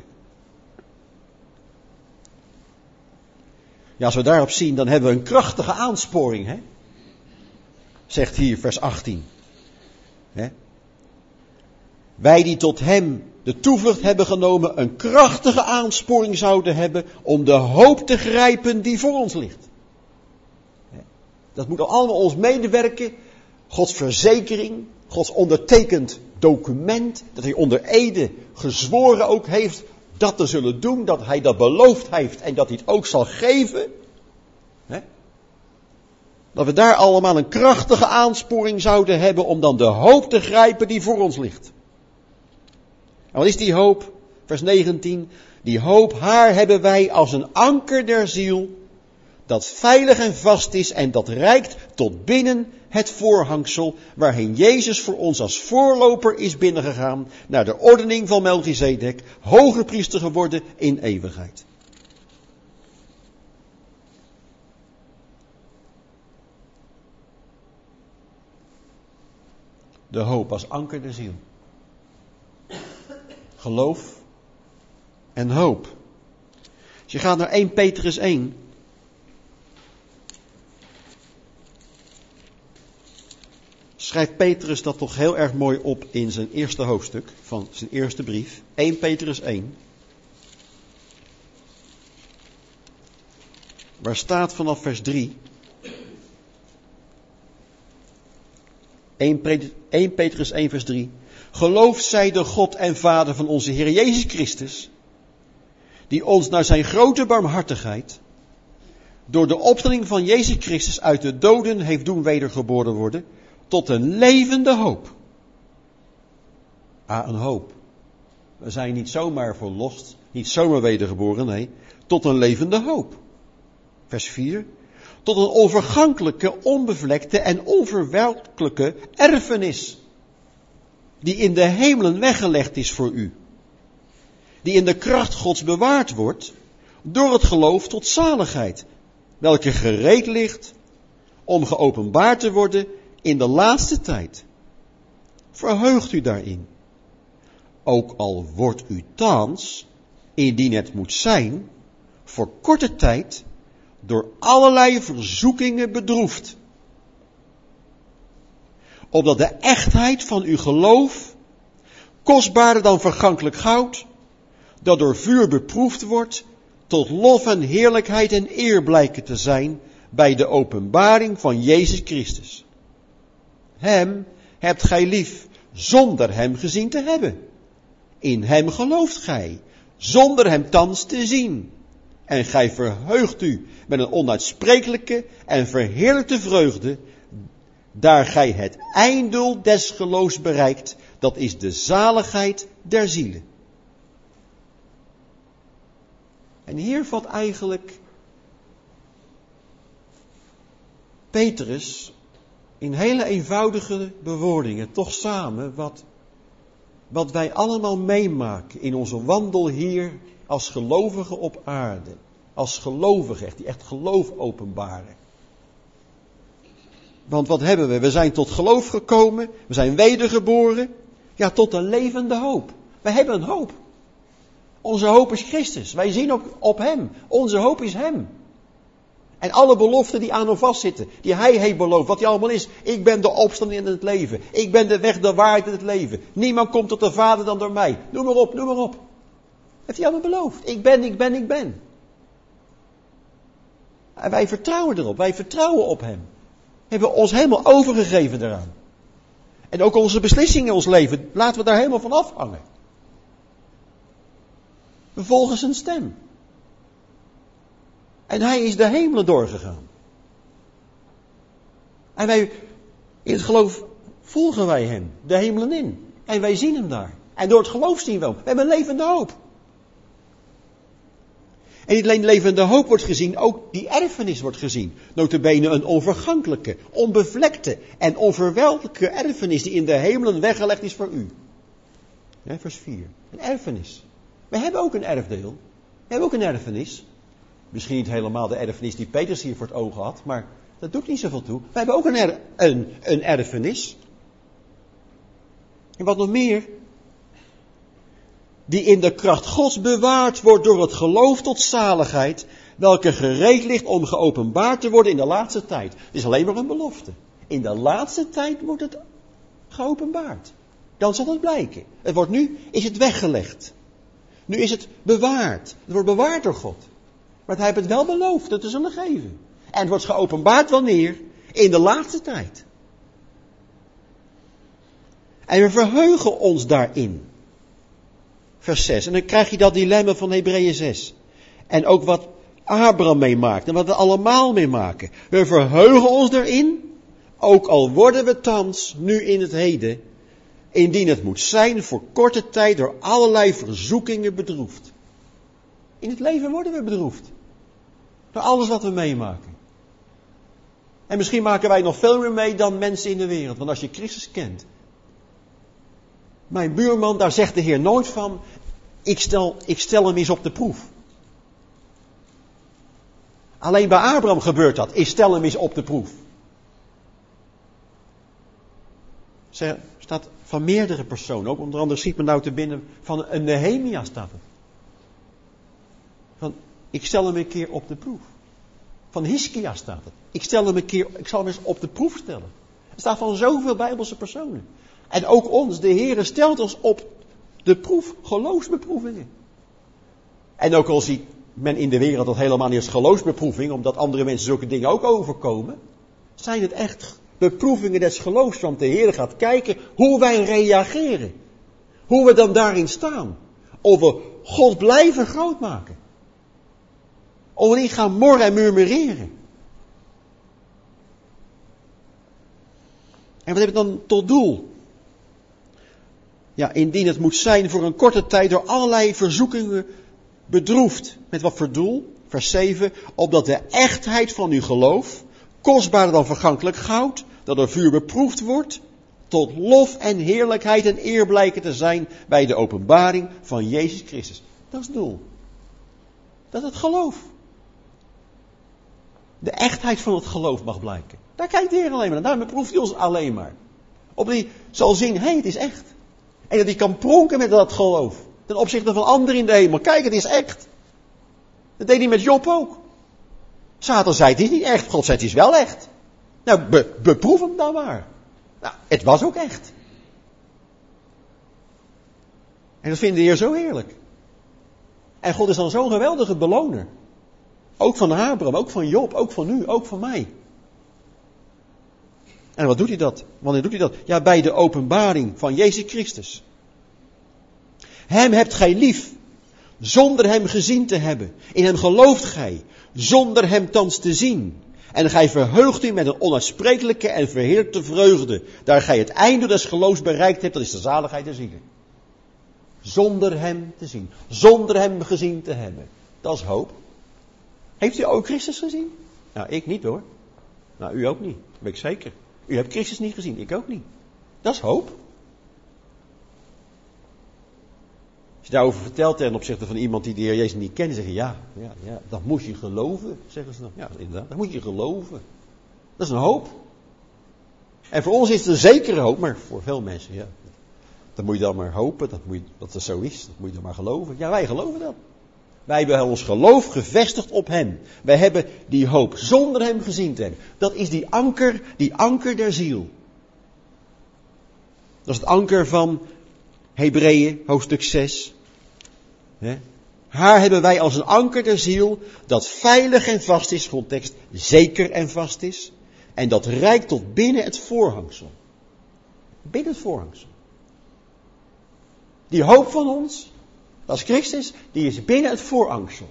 Speaker 2: Ja, als we daarop zien, dan hebben we een krachtige aansporing. Hè? Zegt hier vers achttien. Hè? Wij die tot hem de toevlucht hebben genomen, een krachtige aansporing zouden hebben om de hoop te grijpen die voor ons ligt. Dat moet allemaal ons medewerken. Gods verzekering, Gods ondertekend document, dat hij onder ede gezworen ook heeft dat te zullen doen, dat hij dat beloofd heeft en dat hij het ook zal geven. Hè? Dat we daar allemaal een krachtige aansporing zouden hebben om dan de hoop te grijpen die voor ons ligt. En wat is die hoop? Vers negentien. Die hoop, haar hebben wij als een anker der ziel, dat veilig en vast is en dat reikt tot binnen het voorhangsel, waarheen Jezus voor ons als voorloper is binnengegaan, naar de ordening van Melchizedek, hoge priester geworden in eeuwigheid. De hoop als anker der ziel. Geloof en hoop. Als je gaat naar eerste Petrus één. Schrijft Petrus dat toch heel erg mooi op in zijn eerste hoofdstuk van zijn eerste brief. eerste Petrus één. Waar staat vanaf vers drie. eerste Petrus één vers drie. Gelooft zij de God en Vader van onze Heer Jezus Christus, die ons naar zijn grote barmhartigheid, door de opstanding van Jezus Christus uit de doden heeft doen wedergeboren worden, tot een levende hoop. Ah, een hoop. We zijn niet zomaar verlost, niet zomaar wedergeboren, nee, tot een levende hoop. Vers vier. Tot een onvergankelijke, onbevlekte en onverwelkelijke erfenis, die in de hemelen weggelegd is voor u. Die in de kracht Gods bewaard wordt, door het geloof tot zaligheid, welke gereed ligt om geopenbaard te worden in de laatste tijd. Verheugt u daarin. Ook al wordt u thans, indien het moet zijn, voor korte tijd door allerlei verzoekingen bedroefd. Opdat de echtheid van uw geloof, kostbaarder dan vergankelijk goud, dat door vuur beproefd wordt, tot lof en heerlijkheid en eer blijken te zijn bij de openbaring van Jezus Christus. Hem hebt gij lief, zonder hem gezien te hebben. In hem gelooft gij, zonder hem thans te zien. En gij verheugt u met een onuitsprekelijke en verheerlijkte vreugde, daar gij het einddoel des geloofs bereikt, dat is de zaligheid der zielen. En hier valt eigenlijk Petrus in hele eenvoudige bewoordingen toch samen wat, wat wij allemaal meemaken in onze wandel hier als gelovigen op aarde. Als gelovigen, echt, die echt geloof openbaren. Want wat hebben we? We zijn tot geloof gekomen, we zijn wedergeboren, ja, tot een levende hoop. Wij hebben een hoop. Onze hoop is Christus. Wij zien ook op hem. Onze hoop is hem. En alle beloften die aan hem vastzitten, die hij heeft beloofd, wat hij allemaal is. Ik ben de opstanding in het leven. Ik ben de weg, de waarheid in het leven. Niemand komt tot de Vader dan door mij. Noem maar op, noem maar op. Heeft hij allemaal beloofd. Ik ben, ik ben, ik ben. En wij vertrouwen erop, wij vertrouwen op hem. Hebben we ons helemaal overgegeven daaraan. En ook onze beslissingen in ons leven, laten we daar helemaal van afhangen. We volgen zijn stem. En hij is de hemelen doorgegaan. En wij, in het geloof, volgen wij hem, de hemelen in. En wij zien hem daar. En door het geloof zien we hem. We hebben een levende hoop. En niet alleen levende hoop wordt gezien, ook die erfenis wordt gezien. Nota bene een onvergankelijke, onbevlekte en onverwelkelijke erfenis die in de hemelen weggelegd is voor u. Ja, vers vier. Een erfenis. We hebben ook een erfdeel. We hebben ook een erfenis. Misschien niet helemaal de erfenis die Petrus hier voor het oog had, maar dat doet niet zoveel toe. We hebben ook een, er, een, een erfenis. En wat nog meer? Die in de kracht Gods bewaard wordt door het geloof tot zaligheid, welke gereed ligt om geopenbaard te worden in de laatste tijd. Het is alleen maar een belofte. In de laatste tijd wordt het geopenbaard. Dan zal het blijken. Het wordt nu, is het weggelegd. Nu is het bewaard. Het wordt bewaard door God. Maar hij heeft het wel beloofd het te zullen geven. En het wordt geopenbaard wanneer? In de laatste tijd. En we verheugen ons daarin. Vers zes. En dan krijg je dat dilemma van Hebreeën zes. En ook wat Abraham meemaakt. En wat we allemaal meemaken. We verheugen ons erin. Ook al worden we thans, nu in het heden, indien het moet zijn, voor korte tijd door allerlei verzoekingen bedroefd. In het leven worden we bedroefd. Door alles wat we meemaken. En misschien maken wij nog veel meer mee dan mensen in de wereld. Want als je Christus kent. Mijn buurman, daar zegt de Heer nooit van, ik stel, ik stel hem eens op de proef. Alleen bij Abraham gebeurt dat, ik stel hem eens op de proef. Er staat van meerdere personen, ook onder andere schiet me nou te binnen, van een Nehemia staat het. Van, ik stel hem een keer op de proef. Van Hiskia staat het. Ik stel hem een keer, ik zal hem eens op de proef stellen. Er staat van zoveel Bijbelse personen. En ook ons, de Heere stelt ons op de proef, geloofsbeproevingen. En ook al ziet men in de wereld dat helemaal niet als geloofsbeproeving, omdat andere mensen zulke dingen ook overkomen, zijn het echt beproevingen des geloofs, want de Heer gaat kijken hoe wij reageren. Hoe we dan daarin staan. Of we God blijven groot maken. Of we niet gaan morren en murmureren. En wat heeft het dan tot doel? Ja, indien het moet zijn voor een korte tijd door allerlei verzoekingen bedroefd. Met wat voor doel? Vers zeven. Opdat de echtheid van uw geloof, kostbaarder dan vergankelijk goud, dat door vuur beproefd wordt, tot lof en heerlijkheid en eer blijken te zijn bij de openbaring van Jezus Christus. Dat is het doel. Dat is het geloof. De echtheid van het geloof mag blijken. Daar kijkt de Heer alleen maar naar. Daarom beproeft hij ons alleen maar. Op die zal zien, hé, hey, het is echt. En dat hij kan pronken met dat geloof. Ten opzichte van anderen in de hemel. Kijk, het is echt. Dat deed hij met Job ook. Satan zei, het is niet echt. God zei, het is wel echt. Nou, be, beproef hem dan maar. Nou, het was ook echt. En dat vindt de Heer zo heerlijk. En God is dan zo'n geweldige beloner. Ook van Abraham, ook van Job, ook van u, ook van mij. En wat doet hij dat? Wanneer doet hij dat? Ja, bij de openbaring van Jezus Christus. Hem hebt gij lief, zonder hem gezien te hebben. In hem gelooft gij, zonder hem thans te zien. En gij verheugt u met een onuitsprekelijke en verheerlijkte vreugde, daar gij het einde des geloofs bereikt hebt, dat is de zaligheid der zielen. Zonder hem te zien, zonder hem gezien te hebben. Dat is hoop. Heeft u ook Christus gezien? Nou, ik niet hoor. Nou, u ook niet, dat weet ik zeker. U hebt Christus niet gezien, ik ook niet. Dat is hoop. Als je daarover vertelt ten opzichte van iemand die de Heer Jezus niet kent, zeggen ja, ja, ja, dat moet je geloven, zeggen ze dan. Ja, inderdaad, dat moet je geloven. Dat is een hoop. En voor ons is het een zekere hoop, maar voor veel mensen, ja. Dat moet je dan maar hopen, dat, moet je, dat het zo is, dat moet je dan maar geloven. Ja, wij geloven dat. Wij hebben ons geloof gevestigd op hem. Wij hebben die hoop zonder hem gezien te hebben. Dat is die anker, die anker der ziel. Dat is het anker van Hebreeën, hoofdstuk zes. He? Haar hebben wij als een anker der ziel, dat veilig en vast is, grondtekst, zeker en vast is. En dat reikt tot binnen het voorhangsel. Binnen het voorhangsel. Die hoop van ons, dat is Christus, die is binnen het voorhangsel.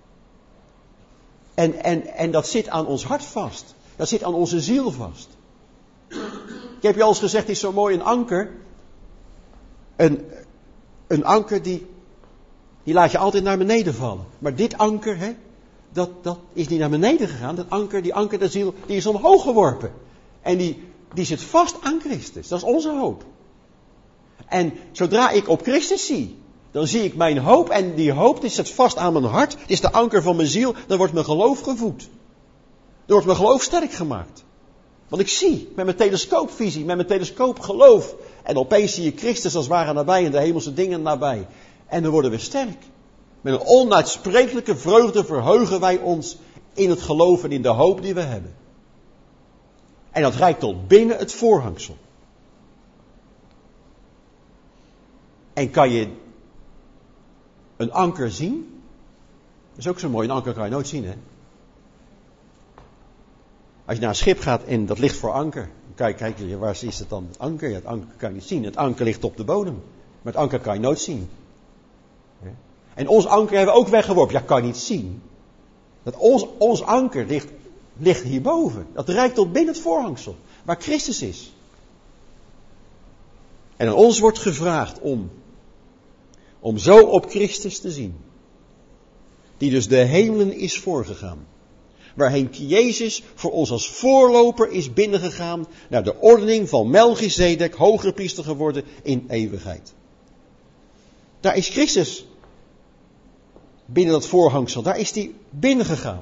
Speaker 2: En, en, en dat zit aan ons hart vast. Dat zit aan onze ziel vast. Ik heb je al eens gezegd, het is zo mooi, een anker. Een, een anker die, die laat je altijd naar beneden vallen. Maar dit anker, hè, dat, dat is niet naar beneden gegaan. Dat anker, die anker der ziel, die is omhoog geworpen. En die, die zit vast aan Christus. Dat is onze hoop. En zodra ik op Christus zie, dan zie ik mijn hoop. En die hoop die zit vast aan mijn hart. Het is de anker van mijn ziel. Dan wordt mijn geloof gevoed. Dan wordt mijn geloof sterk gemaakt. Want ik zie met mijn telescoopvisie, met mijn telescoopgeloof. En opeens zie je Christus als het ware nabij en de hemelse dingen nabij. En dan worden we sterk. Met een onuitsprekelijke vreugde verheugen wij ons in het geloof en in de hoop die we hebben. En dat reikt tot binnen het voorhangsel. En kan je een anker zien? Dat is ook zo mooi, een anker kan je nooit zien, hè? Als je naar een schip gaat en dat ligt voor anker. Kijk, kijk, waar is het dan? Het anker? Ja, het anker kan je niet zien. Het anker ligt op de bodem. Maar het anker kan je nooit zien. En ons anker hebben we ook weggeworpen. Ja, kan je niet zien. Dat ons, ons anker ligt, ligt hierboven. Dat reikt tot binnen het voorhangsel. Waar Christus is. En aan ons wordt gevraagd om, om zo op Christus te zien. Die dus de hemelen is voorgegaan. Waarheen Jezus voor ons als voorloper is binnengegaan naar de ordening van Melchizedek, hogere priester geworden in eeuwigheid. Daar is Christus binnen dat voorhangsel, daar is hij binnengegaan.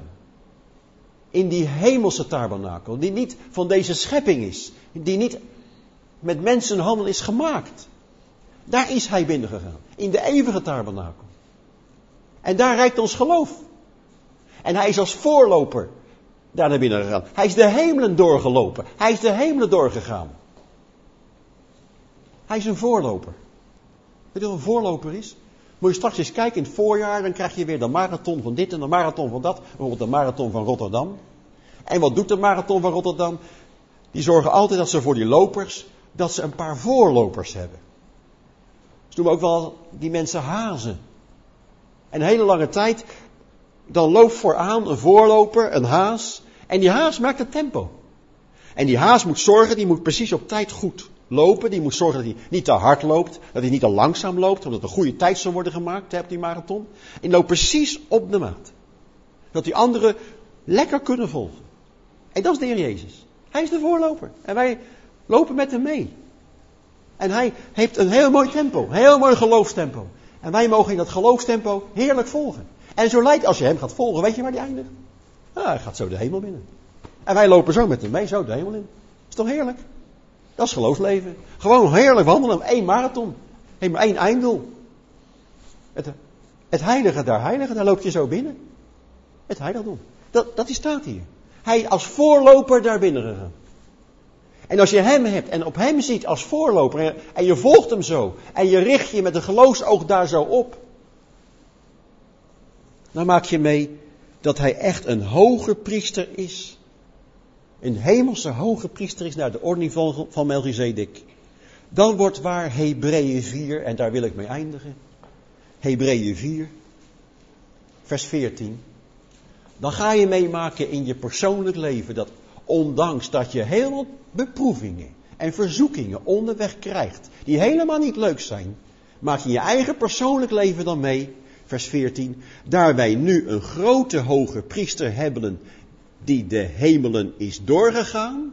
Speaker 2: In die hemelse tabernakel, die niet van deze schepping is, die niet met mensenhanden is gemaakt. Daar is hij binnengegaan, in de eeuwige tabernakel. En daar reikt ons geloof. En hij is als voorloper daar naar binnen gegaan. Hij is de hemelen doorgelopen. Hij is de hemelen doorgegaan. Hij is een voorloper. Weet je wat een voorloper is? Moet je straks eens kijken in het voorjaar, dan krijg je weer de marathon van dit en de marathon van dat. Bijvoorbeeld de marathon van Rotterdam. En wat doet de marathon van Rotterdam? Die zorgen altijd dat ze voor die lopers, dat ze een paar voorlopers hebben. Ze noemen ook wel die mensen hazen. En een hele lange tijd, dan loopt vooraan een voorloper, een haas. En die haas maakt het tempo. En die haas moet zorgen, die moet precies op tijd goed lopen. Die moet zorgen dat hij niet te hard loopt, dat hij niet te langzaam loopt, omdat een goede tijd zal worden gemaakt op die marathon. En die loopt precies op de maat. Dat die anderen lekker kunnen volgen. En dat is de Heer Jezus. Hij is de voorloper. En wij lopen met hem mee. En hij heeft een heel mooi tempo, een heel mooi geloofstempo. En wij mogen in dat geloofstempo heerlijk volgen. En zo lijkt, als je hem gaat volgen, weet je waar die eindigt? Ah, hij gaat zo de hemel binnen. En wij lopen zo met hem mee, zo de hemel in. Is toch heerlijk? Dat is geloofsleven. Gewoon heerlijk wandelen, één marathon. Heeft maar één einddoel. Het, het heilige daar, heilige, daar loop je zo binnen. Het heiligdom. Dat, dat staat hier. Hij is als voorloper daar binnen gegaan. En als je hem hebt en op hem ziet als voorloper en, en je volgt hem zo en je richt je met een geloofsoog daar zo op, dan maak je mee dat hij echt een hoge priester is. Een hemelse hoge priester is naar de ordening van, van Melchizedek. Dan wordt waar Hebreeën vier, en daar wil ik mee eindigen. Hebreeën vier, vers veertien. Dan ga je meemaken in je persoonlijk leven dat ondanks dat je heel wat beproevingen en verzoekingen onderweg krijgt, die helemaal niet leuk zijn, maak je je eigen persoonlijk leven dan mee, vers veertien, daar wij nu een grote hoge priester hebben die de hemelen is doorgegaan,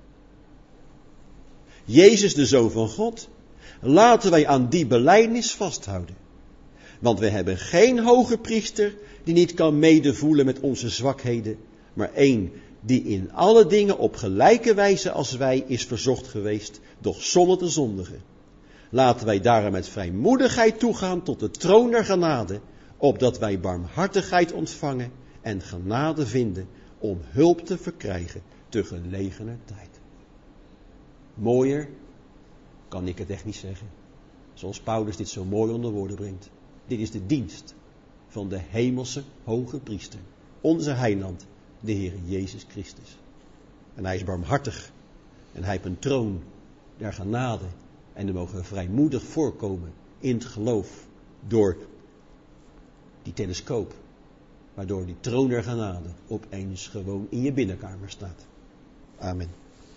Speaker 2: Jezus de Zoon van God, laten wij aan die belijdenis vasthouden. Want we hebben geen hoge priester die niet kan medevoelen met onze zwakheden, maar één die in alle dingen op gelijke wijze als wij is verzocht geweest, doch zonder te zondigen. Laten wij daarom met vrijmoedigheid toegaan tot de troon der genade, opdat wij barmhartigheid ontvangen en genade vinden om hulp te verkrijgen te gelegener tijd. Mooier kan ik het echt niet zeggen. Zoals Paulus dit zo mooi onder woorden brengt. Dit is de dienst van de hemelse hoge priester. Onze heiland, de Heer Jezus Christus. En hij is barmhartig. En hij heeft een troon der genade. En dan mogen we vrijmoedig voorkomen in het geloof. Door die telescoop. Waardoor die troon der genade opeens gewoon in je binnenkamer staat. Amen.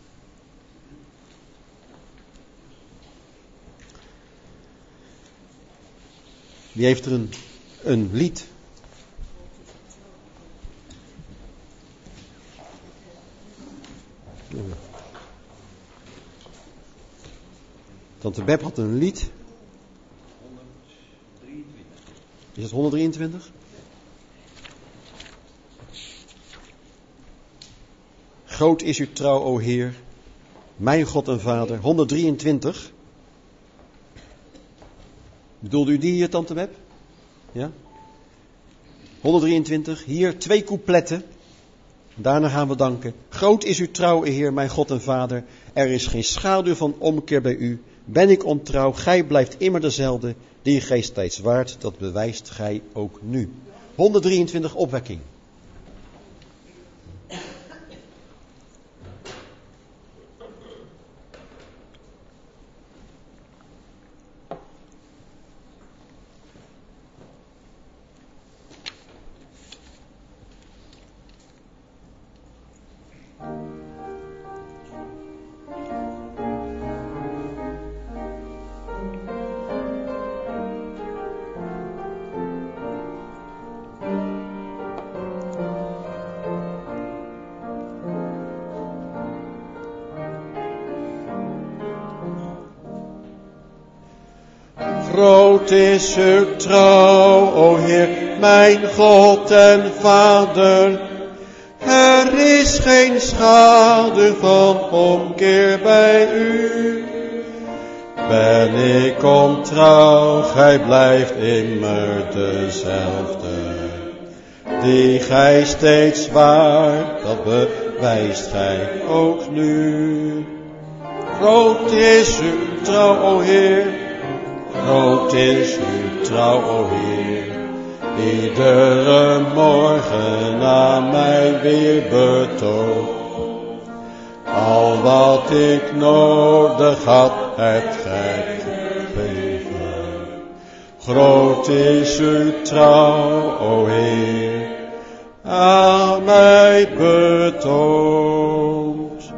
Speaker 2: Wie heeft er een, een lied? Tante Beb had een lied. Is het honderddrieëntwintig? Groot is uw trouw, o Heer, mijn God en Vader. honderddrieëntwintig. Bedoelde u die, Tante Web? Ja? honderddrieëntwintig. Hier twee coupletten. Daarna gaan we danken. Groot is uw trouw, Heer, mijn God en Vader. Er is geen schaduw van omkeer bij u. Ben ik ontrouw, gij blijft immer dezelfde. Die gij steeds waart, dat bewijst gij ook nu. honderddrieëntwintig opwekking.
Speaker 1: Groot is uw trouw, o Heer, mijn God en Vader. Er is geen schaduw van omkeer bij u. Ben ik ontrouw, gij blijft immer dezelfde. Die gij steeds waart, dat bewijst gij ook nu. Groot is uw trouw, o Heer. Groot is uw trouw, o Heer, iedere morgen aan mij weer betoont. Al wat ik nodig had, hebt gij gegeven. Groot is uw trouw, o Heer, aan mij betoont.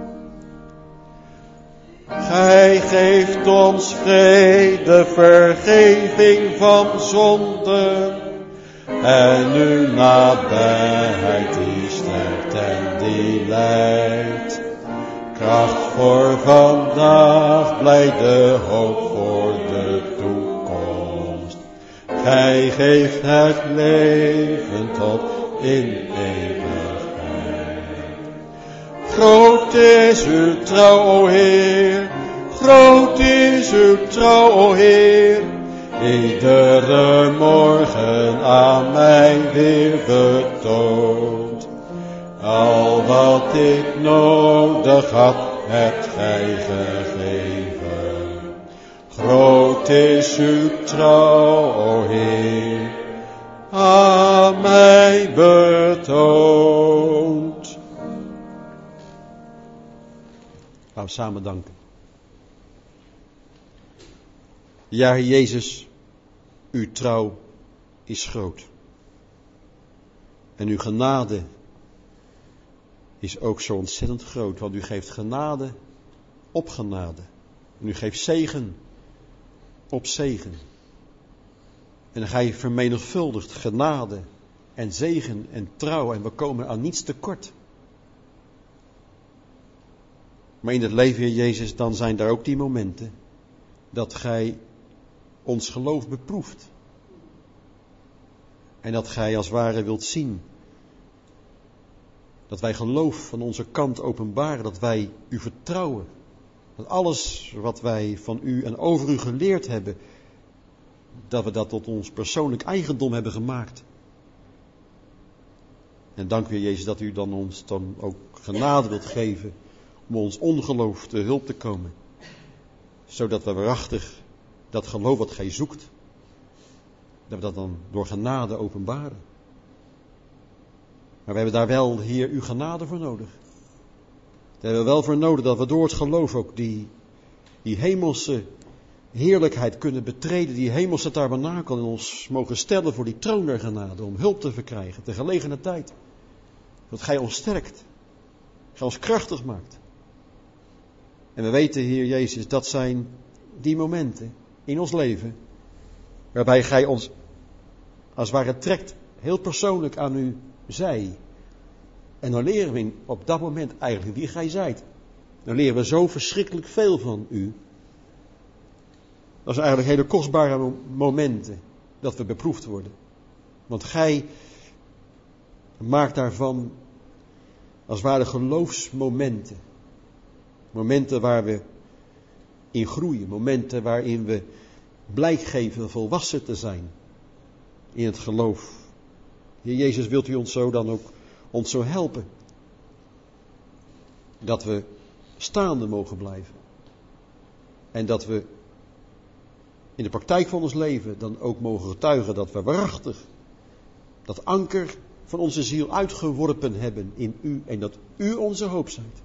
Speaker 1: Gij geeft ons vrede, vergeving van zonden. En uw nabijheid die sterkt en die leidt. Kracht voor vandaag, blijde hoop voor de toekomst. Gij geeft het leven tot in eeuwigheid. Groot is uw trouw, o Heer. Groot is uw trouw, o Heer, iedere morgen aan mij weer betoont. Al wat ik nodig had, hebt gij gegeven. Groot is uw trouw, o Heer, aan mij betoont.
Speaker 2: Laten we samen danken. Ja, Heer Jezus, uw trouw is groot. En uw genade is ook zo ontzettend groot, want u geeft genade op genade. En u geeft zegen op zegen. En gij vermenigvuldigt genade en zegen en trouw en we komen aan niets tekort. Maar in het leven, Heer Jezus, dan zijn daar ook die momenten dat gij ons geloof beproeft. En dat gij als ware wilt zien. Dat wij geloof van onze kant openbaren. Dat wij u vertrouwen. Dat alles wat wij van u en over u geleerd hebben.
Speaker 1: dat we dat tot ons persoonlijk eigendom hebben gemaakt. En dank u, Jezus, dat u dan ons dan ook genade wilt geven om ons ongeloof te hulp te komen. Zodat we waarachtig dat geloof wat gij zoekt, dat we dat dan door genade openbaren. Maar we hebben daar wel, Heer, uw genade voor nodig. Daar hebben we wel voor nodig dat we door het geloof ook die, die hemelse heerlijkheid kunnen betreden, die hemelse tabernakel, en ons mogen stellen voor die troon der genade, om hulp te verkrijgen, te gelegene tijd. Dat gij ons sterkt, gij ons krachtig maakt. En we weten, Heer Jezus, dat zijn die momenten in ons leven, waarbij gij ons, als het ware, trekt, heel persoonlijk aan u zij. En dan leren we op dat moment eigenlijk wie gij zijt. Dan leren we zo verschrikkelijk veel van u. Dat zijn eigenlijk hele kostbare momenten dat we beproefd worden. Want gij maakt daarvan als het ware geloofsmomenten. Momenten waar we in groeien. Momenten waarin we blijk geven volwassen te zijn in het geloof. Heer Jezus, wilt u ons zo dan ook ons zo helpen. Dat we staande mogen blijven. En dat we in de praktijk van ons leven dan ook mogen getuigen dat we waarachtig dat anker van onze ziel uitgeworpen hebben in u. En dat u onze hoop zijt.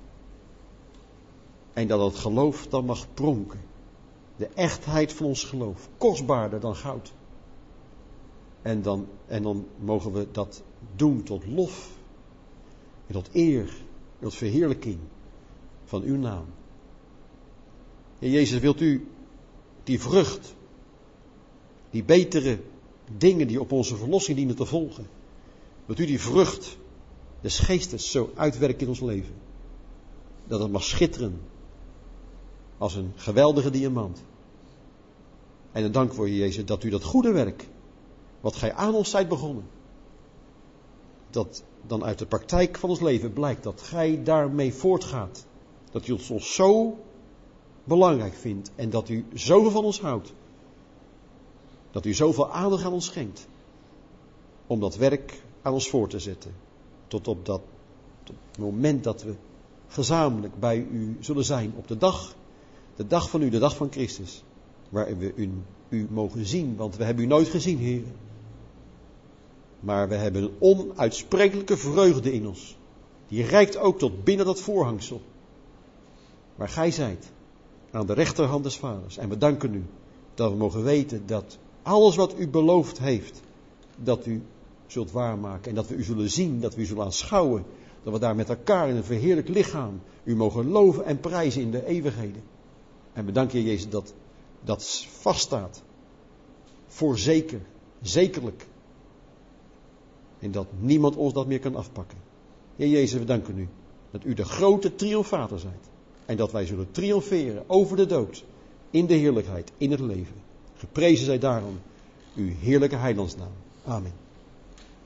Speaker 1: En dat het geloof dan mag pronken. De echtheid van ons geloof. Kostbaarder dan goud. En dan, en dan mogen we dat doen tot lof. En tot eer. En tot verheerlijking van uw naam. Heer Jezus, wilt u die vrucht. Die betere dingen die op onze verlossing dienen te volgen. Wilt u die vrucht des geestes zo uitwerken in ons leven. Dat het mag schitteren. Als een geweldige diamant. En dan dank voor je, Jezus, dat u dat goede werk, wat gij aan ons zijt begonnen, dat dan uit de praktijk van ons leven blijkt dat gij daarmee voortgaat. Dat u het ons zo belangrijk vindt en dat u zoveel van ons houdt. Dat u zoveel aandacht aan ons schenkt. Om dat werk aan ons voor te zetten. Tot op dat tot het moment dat we gezamenlijk bij u zullen zijn op de dag. De dag van u, de dag van Christus. Waar we u, u mogen zien, want we hebben u nooit gezien, Heer. Maar we hebben een onuitsprekelijke vreugde in ons. Die reikt ook tot binnen dat voorhangsel. Waar gij zijt, aan de rechterhand des Vaders. En we danken u dat we mogen weten dat alles wat u beloofd heeft, dat u zult waarmaken. En dat we u zullen zien, dat we u zullen aanschouwen. Dat we daar met elkaar in een verheerlijk lichaam u mogen loven en prijzen in de eeuwigheden. En we danken je, Jezus, dat dat vaststaat. Voorzeker, zekerlijk. En dat niemand ons dat meer kan afpakken. Heer Jezus, we danken u dat u de grote triomfator zijt. En dat wij zullen triomferen over de dood, in de heerlijkheid, in het leven. Geprezen zij daarom uw heerlijke heilandsnaam. Amen.